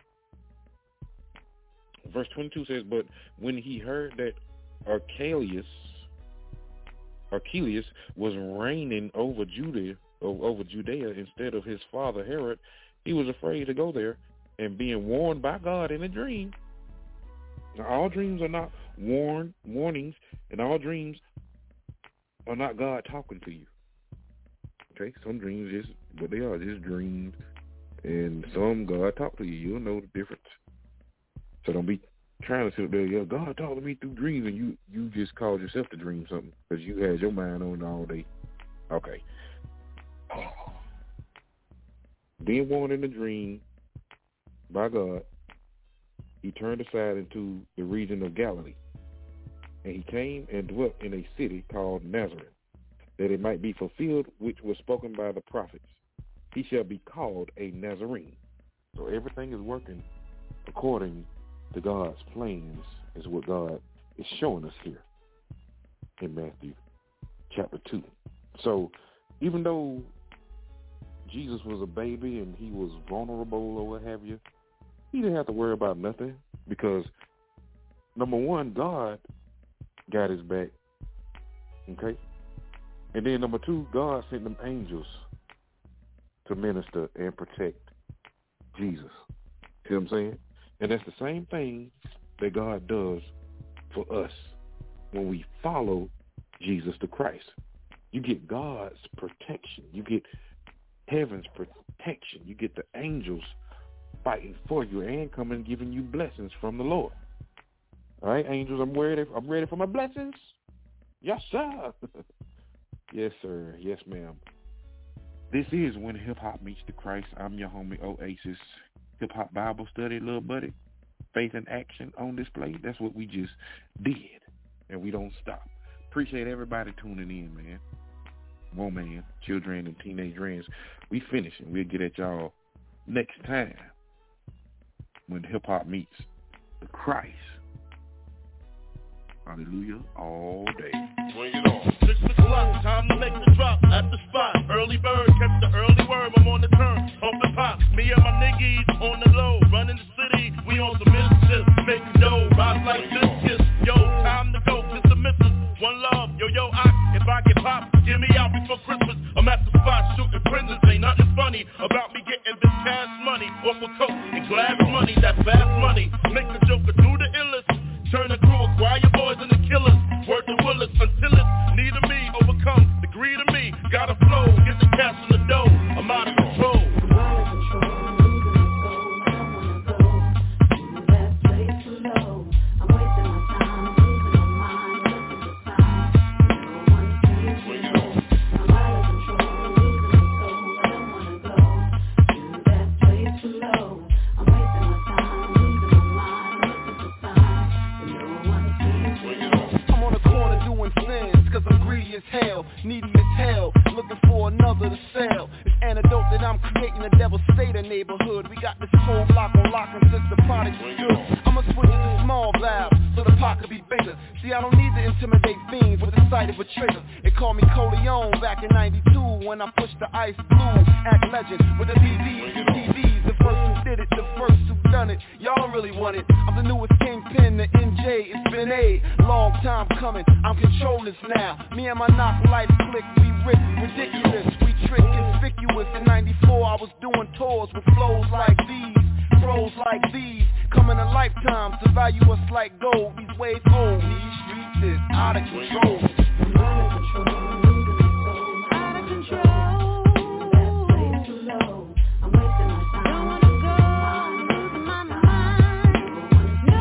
verse twenty-two says, but when he heard that Archelaus, Archelaus was reigning over Judea, over Judea instead of his father Herod, he was afraid to go there, and being warned by God in a dream. Now, all dreams are not warn warnings, and all dreams are not God talking to you. Okay, some dreams just what they are, just dreams, and some God talk to you. You'll know the difference. So don't be trying to sit there, yo, God talking to me through dreams, and you you just caused yourself to dream something because you had your mind on it all day. Okay. Being warned in a dream by God, he turned aside into the region of Galilee, and he came and dwelt in a city called Nazareth, that it might be fulfilled which was spoken by the prophets. He shall be called a Nazarene. So everything is working according to God's plans, is what God is showing us here in Matthew chapter two. So even though Jesus was a baby and he was vulnerable or what have you, he didn't have to worry about nothing because, number one, God got his back, okay? And then, number two, God sent them angels to minister and protect Jesus. See what I'm saying? And that's the same thing that God does for us when we follow Jesus the Christ. You get God's protection. You get heaven's protection. You get the angels fighting for you and coming and giving you blessings from the Lord. All right, angels, I'm ready. I'm ready for my blessings. Yes, sir. Yes, sir. Yes, ma'am. This is When Hip Hop Meets the Christ. I'm your homie Oasis. Hip Hop Bible Study, little buddy. Faith in action on display. That's what we just did, and we don't stop. Appreciate everybody tuning in, man. Woman, children, and teenage dreams. We finishing. We'll get at y'all next time when hip hop meets the Christ. Hallelujah, all day. Bring it on. Six o'clock, time to make the drop at the spot. Early bird, catch the early worm. I'm on the turn, off the pop. Me and my niggas on the low, running the city. We on some mischief, making dough, rise like biscuits. Yo, time to gotta flow, get the cash in the dough. I'm out of control. Needy as hell, looking for another to sell. It's antidote that I'm creating, the devil state a neighborhood. We got this whole block on lock and since the product is good, I'ma switch it to small valve so the pot could be bigger. See, I don't need to intimidate fiends with the sight of a trigger. They called me Coleon back in ninety-two when I pushed the ice blue. Act legend with the B Ds and T Vs. The first who did it, the first who done it. Y'all really want it. I'm the newest kingpin, the N J. It's been a long time coming. I'm controlling this now. Me and my knock life click, we rip ridiculous. We trick conspicuous. In ninety-four I was doing tours with flows like these, pros like these. Coming in lifetimes to value us like gold. These ways old, these streets is out of control. Out of control. Out of control. That place too low. I'm wasting my time. Don't wanna go. I'm losing my mind. No,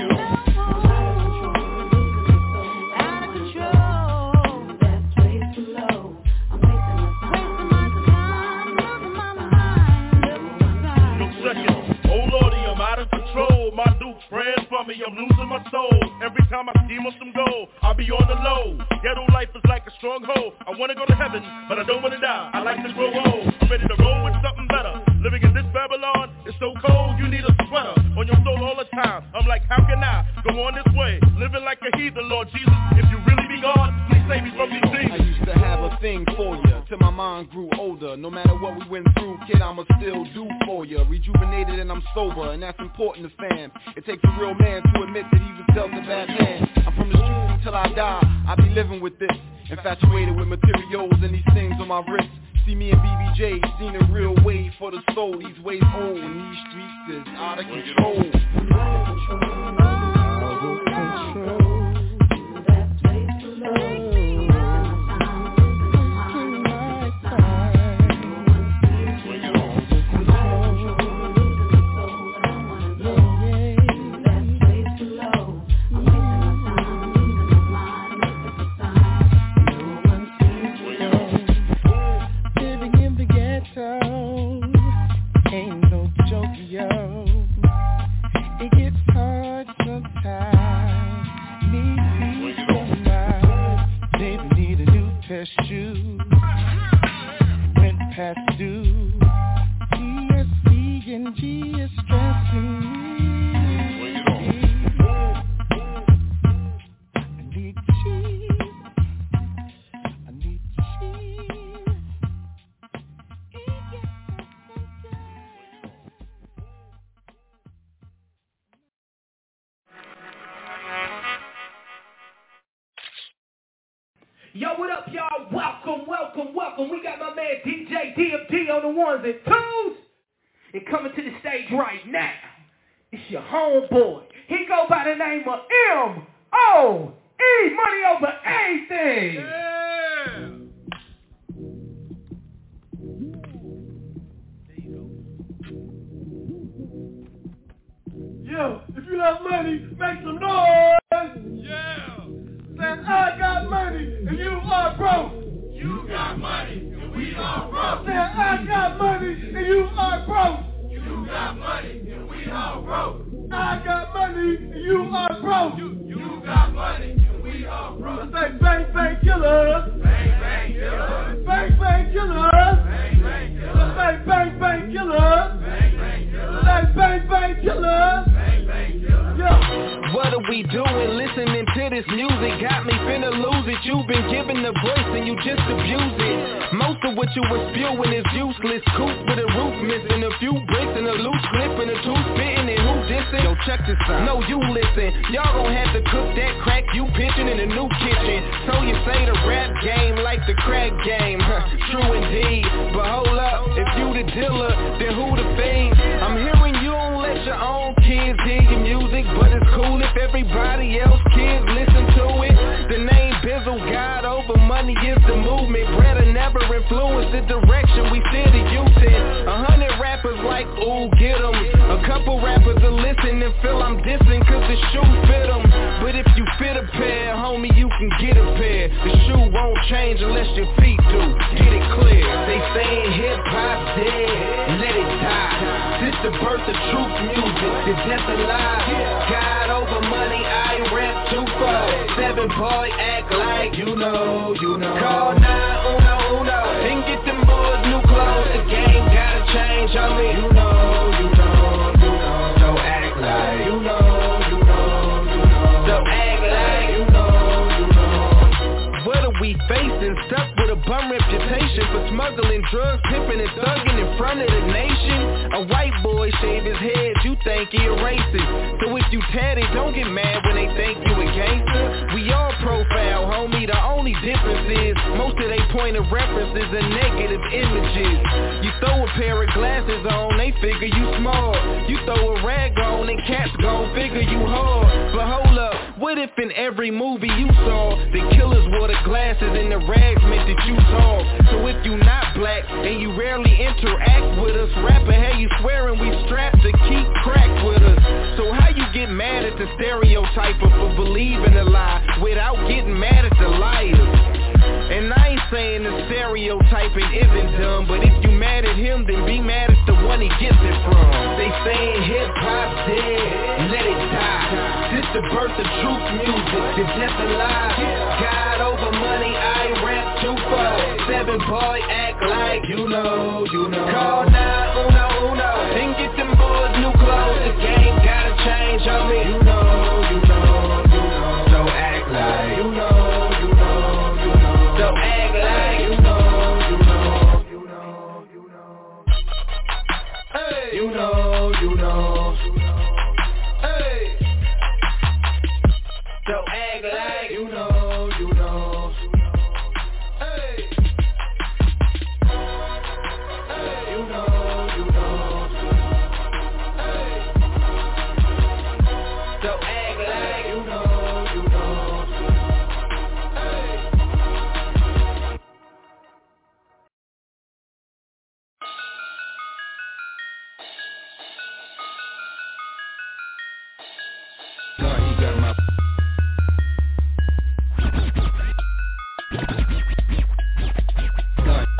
no. Out of control. That place too low. I'm wasting my time. Wasting my time. Losing my mind. No second. Oh Lordy, I'm out of control. My Duke's praying for me. I'm losing my soul. Every time I scheme on some gold, I'll be on the low. Ghetto life is like a stronghold. I wanna go to heaven, but I don't wanna die. I like to grow old. I'm ready to roll with something better. Living in this Babylon, it's so cold, you need a sweater on your soul all the time. I'm like, how can I go on this way? Living like a heathen, Lord Jesus. If you really be God, please save me from these things. I used to have a thing for you, till my mind grew older. No matter what we went through, kid, I'ma still do for you. Rejuvenated and I'm sober, and that's important to fam. It takes a real man to admit that he was dealt a bad hand. I'm from the streets until I die, I be living with this. Infatuated with materials and these things on my wrist. See me and B B J, seen a real way for the soul. These ways old and these streets is out of control. Out of control. Out of control. That place too low. Ain't no joke, yo. It gets hard sometimes. Need peace of mind. Baby, need a new pair of shoes. Rent past due. P S C and G is stressing me. I need cheese. I need cheese. Yo, what up, y'all? Welcome, welcome, welcome. We got my man D J D M T on the ones and twos. And coming to the stage right now, it's your homeboy. He go by the name of M O E, money over anything. Yeah. Yo, if you love money, make some noise. Yeah. Then I got money and you are broke. You got money and we are broke. Then I got money and you are broke. You got money and we are broke. I got money and you are broke. You, you got money and we are broke. Let's say bang bang killers. Bang bang killers. Bang bang killers. Bang bang killers. Let's say bang bang killers. Bang bang killers. Let's say bang bang killers. Bang bang killers. Yo. What are we doing? Listening to this music got me finna lose it. You've been given the voice and you just abuse it. Most of what you were spewing is useless. Coop with a roof missing, a few bricks and a loose clip and a tooth spitting and who dissing? Yo, check this out. No, you listen. Y'all gon' have to cook that crack you pitching in a new kitchen. So you say the rap game like the crack game. True indeed. But hold up, if you the dealer, then who the fiend? I'm hearing you don't let your own kids hear your music, but it's cool if everybody else kids listen to it. The name Bizzle, God over money is the movement. Bread will never influence the direction we steer the youth in. A hundred rappers like, ooh, get 'em. A couple rappers will listen and feel I'm dissing cause the shoe fit 'em. But if you fit a pair, homie, you can get a pair. The shoe won't change unless your feet do. Get it clear. They saying hip-hop dead, let it die. This the birth of truth music, the death of lies. God over money, I rap two four. Seven boy, act like you know, you know. Call nine uno uno, and get them boys new clothes. The game gotta change, homie. You know, you know, you know. Don't act like you know, you know, you know. Don't act like you know, you know. What are we facing? Stuck with a bum reputation for smuggling drugs, pimping and thugging in front of the nation. A white boy shave his head, you think he a racist. So if you tatted, don't get mad when they think you a gangster. We all profile, homie, the only difference is most of they point of references are negative images. You throw a pair of glasses on, they figure you smart. You throw a rag on and cats gon' figure you hard. But hold up, what if in every movie you saw the killers wore the glasses and the rags meant that you talk? So if you not black and you rarely interact with us, rapper, hey, you swearing we strapped to keep crack with us. So how you get mad at the stereotyper for believing a lie without getting mad at the liars? And I ain't saying the stereotyping isn't dumb, but if you mad at him, then be mad at the one he gets it from. They saying hip-hop dead, let it die. This the birth of truth music, the death of lies. God over money, I rap two four. Seven boy, act like you know, you know. Call nine uno uno, and get them boys new clothes. The game gotta change, homie. You know, you know, you know. Don't act like you know, you know, you know. Don't act like you know, you know, you know, you know. Hey, you know, you know. Hey, don't act like you know, you know. Hey, hey, you know, you know. Hey, don't act like you know, you know. Hey. God, he got my God,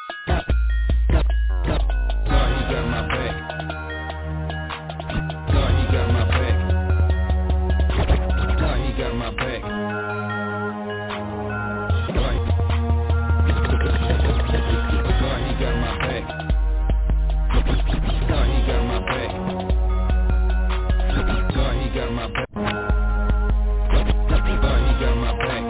God, he got my back. God, he got my back. God, he got my back. God, God, he got my back. God, he got my back. God, he got my back. God, he got my back.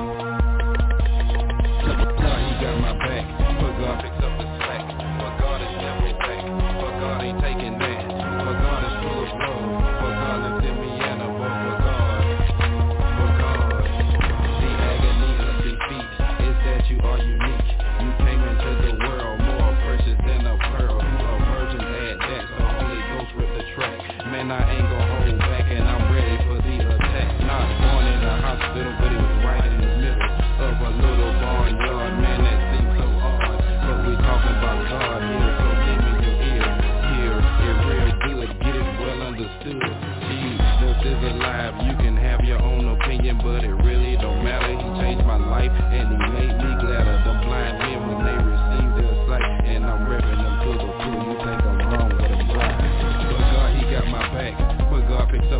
God, he got my back. But God picks up the slack. But God is everything. But God ain't taking that. But God is full of love. But God lives in me and above. But God, but God, the agony of defeat is that you are unique. You came into the world more precious than a pearl. You a virgin at that, so Holy Ghost with the track. Man, I ain't gon' hold back and I'm ready for the attack. Not born in a hospital, but it was right in the middle of a little barnyard. Man, that seems so odd, but we talking about God here, so give me your ear. Here, it real good, get it well understood. Jesus is alive, you can have your own opinion, but it really don't matter. He changed my life and he made me gladder. The blind men when they receive their sight, and I'm ripping them to the full. You think I'm wrong, but I'm right. But God, he got my back. But God picks up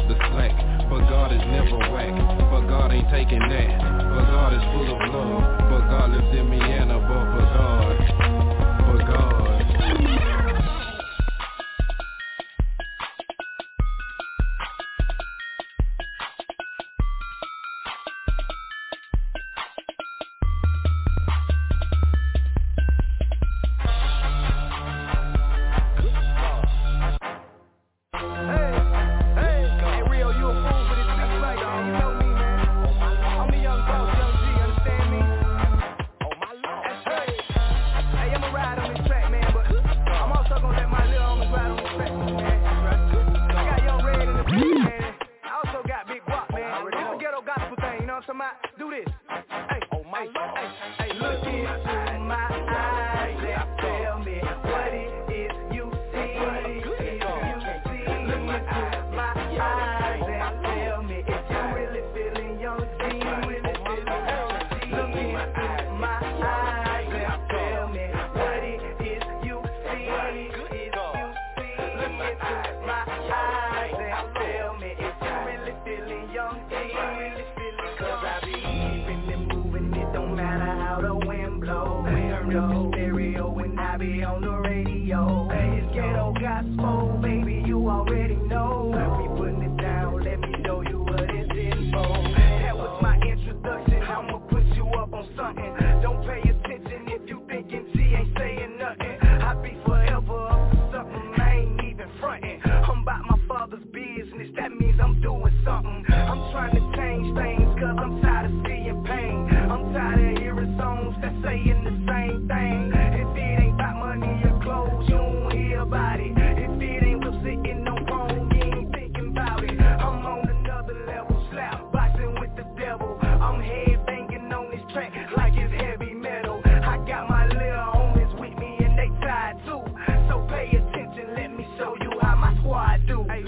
turn up the stereo and I be on the radio. It's ghetto gospel, baby, you already know. We putting it down, let me show you what it's in for. That was my introduction, I'ma put you up on something. Don't pay attention if you thinking T ain't saying nothing. I be forever up to something, I ain't even frontin'. I'm about my father's business, that means I'm doing something. I'm trying to change things cause I'm tired of seeing pain. I'm tired of hearing songs that saying the same thing. If it ain't about money or clothes, you don't hear about it. If it ain't what's sitting on phone, you ain't thinking about it. I'm on another level, slap boxing with the devil. I'm head banging on this track like it's heavy metal. I got my little homies with me and they tied too. So pay attention, let me show you how my squad do. Hey.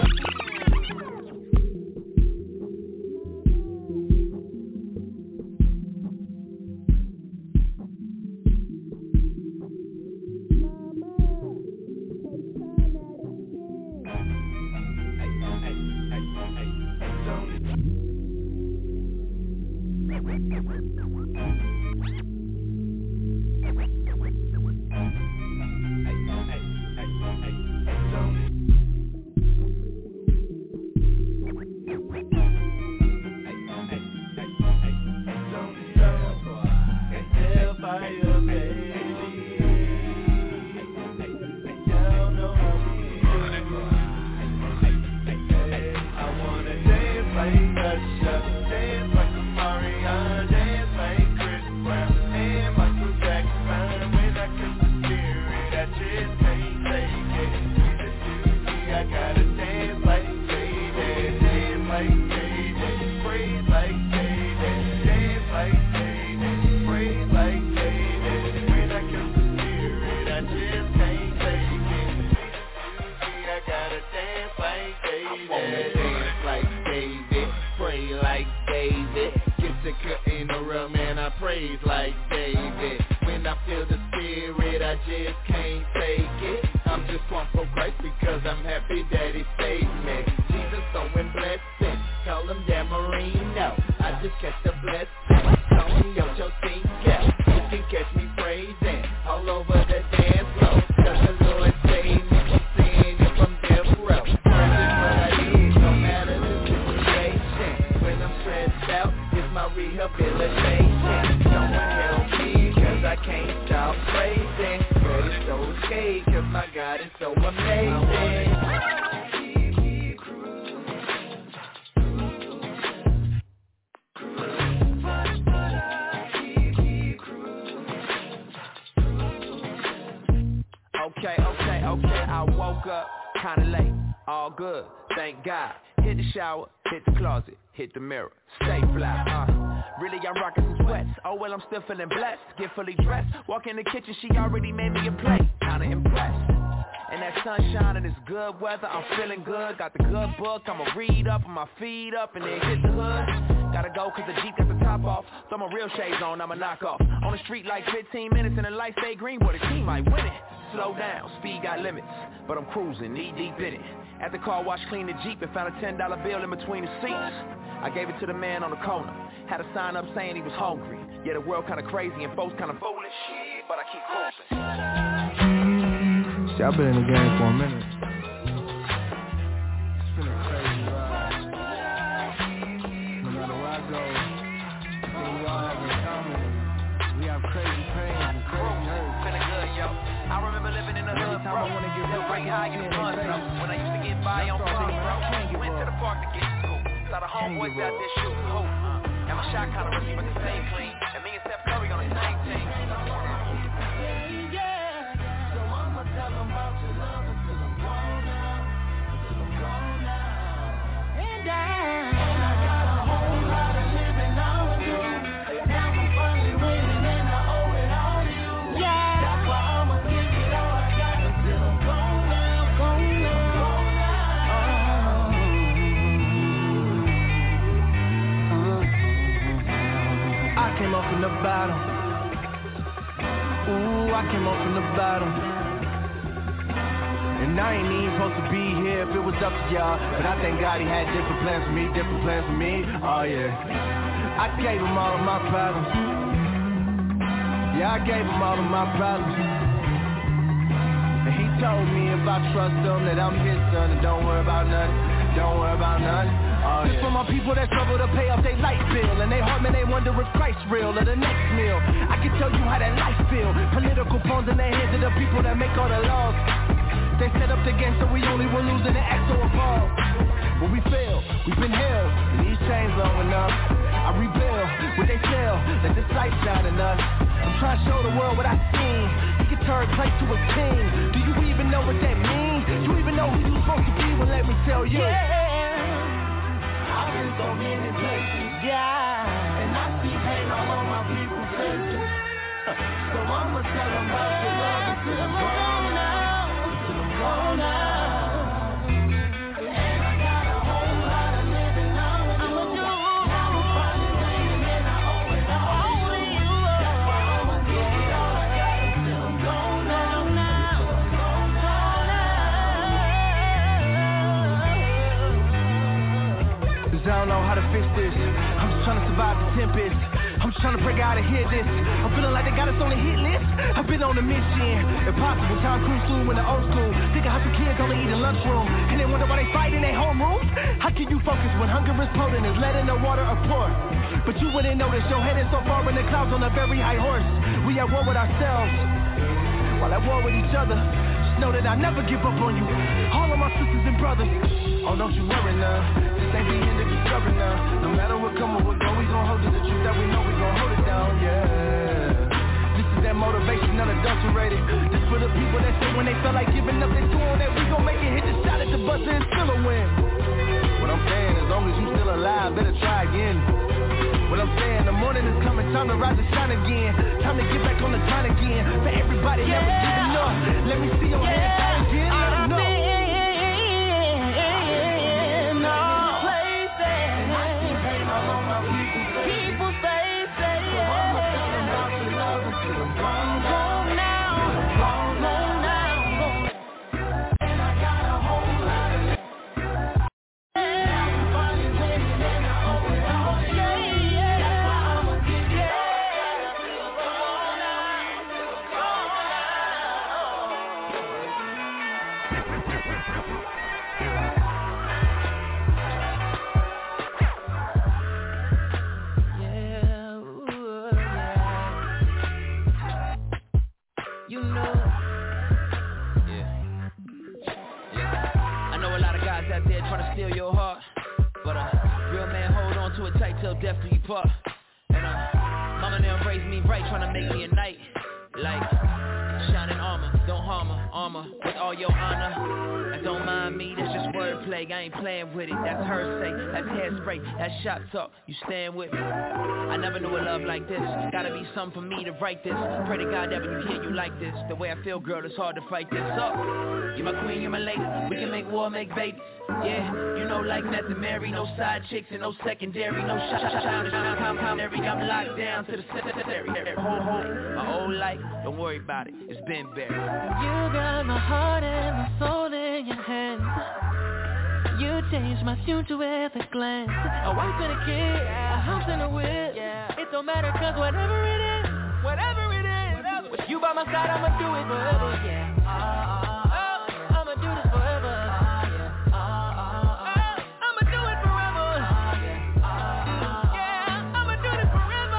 Hit the mirror, stay fly, uh Really I'm rocking some sweats, oh well I'm still feeling blessed. Get fully dressed, walk in the kitchen, she already made me a plate. Kinda impressed, and that sunshine and this good weather, I'm feeling good. Got the good book, I'ma read up, on my feet up, and then hit the hood. Gotta go cause the Jeep got the top off, throw my real shades on, I'ma knock off. On the street like fifteen minutes and the lights stay green, boy the team might win it. Slow down, speed got limits, but I'm cruising, knee deep in it. At the car wash, clean the Jeep and found a ten dollar bill in between the seats. I gave it to the man on the corner, had a sign up saying he was hungry. Yeah, the world kinda crazy and folks kinda foolish, but I keep cruising. See, I've been in the game for a minute. It's been a crazy ride. No matter where I go, we all have in common. We have crazy pains and crazy hurts. Feeling good, yo. I remember living in the hood, bro. I wanna get real right high in the fun, bro. When I used to get by on fun, bro. Went to the park to get school. Saw the homeboys out there shooting hoop. And my shot kinda risky, but the stay clean. And me and Steph Curry on the same team. Yeah, so I'ma tell them about your love until I'm grown up, until I'm grown up. And I, I got a whole lot of living on you. Now I'm finally winning and I owe it all to you. Yeah, that's why I'ma give it all I got until I'm grown up, grown up. I came up from the bottom. Ooh, I came up from the bottom. And I ain't even supposed to be here if it was up to y'all. But I thank God he had different plans for me, different plans for me. Oh yeah, I gave him all of my problems. Yeah, I gave him all of my problems. And he told me if I trust him that I'm his son. And don't worry about nothing, don't worry about nothing. Oh, this yeah. For my people that struggle to pay off their light bill. And they heart, man, they wonder if Christ's real or the next meal. I can tell you how that life feel. Political phones in their hands of the people that make all the laws. They set up the game so we only will lose in the act so appalled. But we fail, we've been held in these chains long enough. I rebuild what they sell, let this light shine in us. I'm trying to show the world what I've seen. He can turn place to a king. Do you even know what that means? You even know who you're supposed to be? Well, let me tell you. Yeah, I've been so many places, yeah, and I see pain all on my people's faces. So I'ma tell them about the love until I'm gone now, until I'm gone now. I don't know how to fix this. I'm just trying to survive the tempest. I'm just trying to break out and hear this. I'm feeling like they got us on the hit list. I've been on a mission. Impossible, Tom Cruise flew in the old school. Think of how some kids only eat in lunchroom. And they wonder why they fight in their homeroom. How can you focus when hunger is potent? Is letting the water or pour? But you wouldn't notice your head is so far in the clouds on a very high horse. We at war with ourselves while at war with each other. Just know that I never give up on you. All of my sisters and brothers. Oh, don't you worry now. This ain't the end of the story now. No matter what come or what go, we gon' hold to the truth that we know we gon' hold it down, yeah. This is that motivation unadulterated. This for the people that say when they feel like giving up, they doing that we gon' make it. Hit the shot at the buzzer and still a win. What I'm saying, as long as you still alive, better try again. What I'm saying, the morning is coming, time to rise and shine again. Time to get back on the grind again. For everybody yeah. never giving up. Let me see your yeah. hands down again. Let them know. Steal your heart, but a uh, real man hold on to it tight till death do you part. And uh, mama now raised me right, trying to make me a knight, like shining armor, don't harm her, armor with all your honor. And don't mind me, that's just wordplay, I ain't playing with it. That's her say, that's hairspray, that's shot talk. You stand with me. I never knew a love like this. Gotta be something for me to write this. Pray to God that when you hear you like this. The way I feel, girl, it's hard to fight this up. You're my queen, you're my lady. We can make war, make babies. Yeah, you know like Meth and Mary. No side chicks and no secondary. No shot, shot, shot, shot, compoundary. I'm locked down to the secondary. Ho, ho, my old life, don't worry about it. It's been buried. You got my heart and my soul in your hands. You changed my future with a glance. A wife and a kid, a house and a whip. It don't matter cause whatever it is, whatever it is, with you by my side I'ma do it forever. Yeah. Oh, I'ma do this forever. I'ma do it forever. Yeah, I'ma do this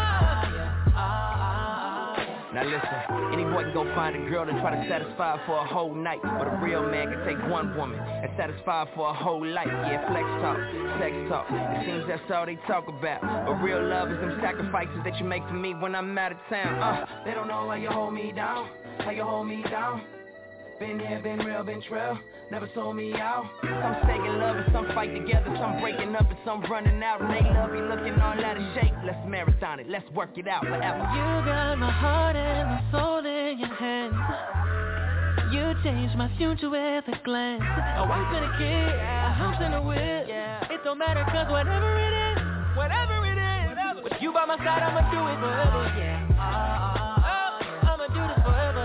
forever. Now listen, any boy can go find a girl and try to satisfy her for a whole night, but a real man can take one woman and satisfy her for a whole life. Yeah, flex talk, sex talk, it seems that's all they talk about. But real love is them sacrifices that you make for me when I'm out of town. Uh, they don't know how you hold me down, how you hold me down. Been here, been real, been trail, never sold me out. Some stay in love and some fight together, some breaking up and some running out. And they love me looking all out of shape. Let's marathon it, let's work it out forever. You got my heart and my soul in your hands. You changed my future with a glance. A wife and a kid, a house and a whip. It don't matter cause whatever it is, whatever it is, with you by my side I'ma do it forever. Yeah. Oh, I'ma do this forever.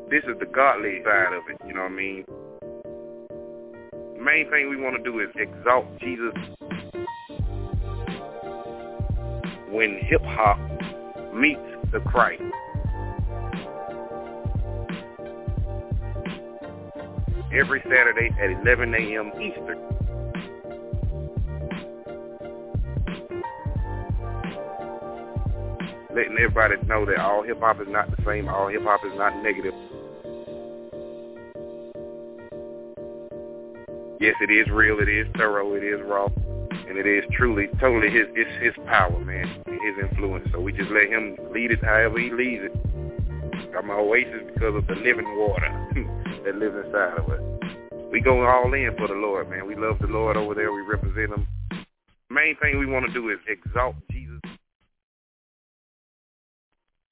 This is the godly side of it, you know what I mean? The main thing we want to do is exalt Jesus when hip-hop meets the Christ. Every Saturday at eleven a.m. Eastern. Letting everybody know that all hip-hop is not the same, all hip-hop is not negative. Yes, it is real, it is thorough, it is raw, and it is truly, totally his, it's his power, man, his influence. So we just let him lead it however he leads it. Got my oasis because of the living water that lives inside of us. We go all in for the Lord, man. We love the Lord over there. We represent him. Main thing we want to do is exalt Jesus.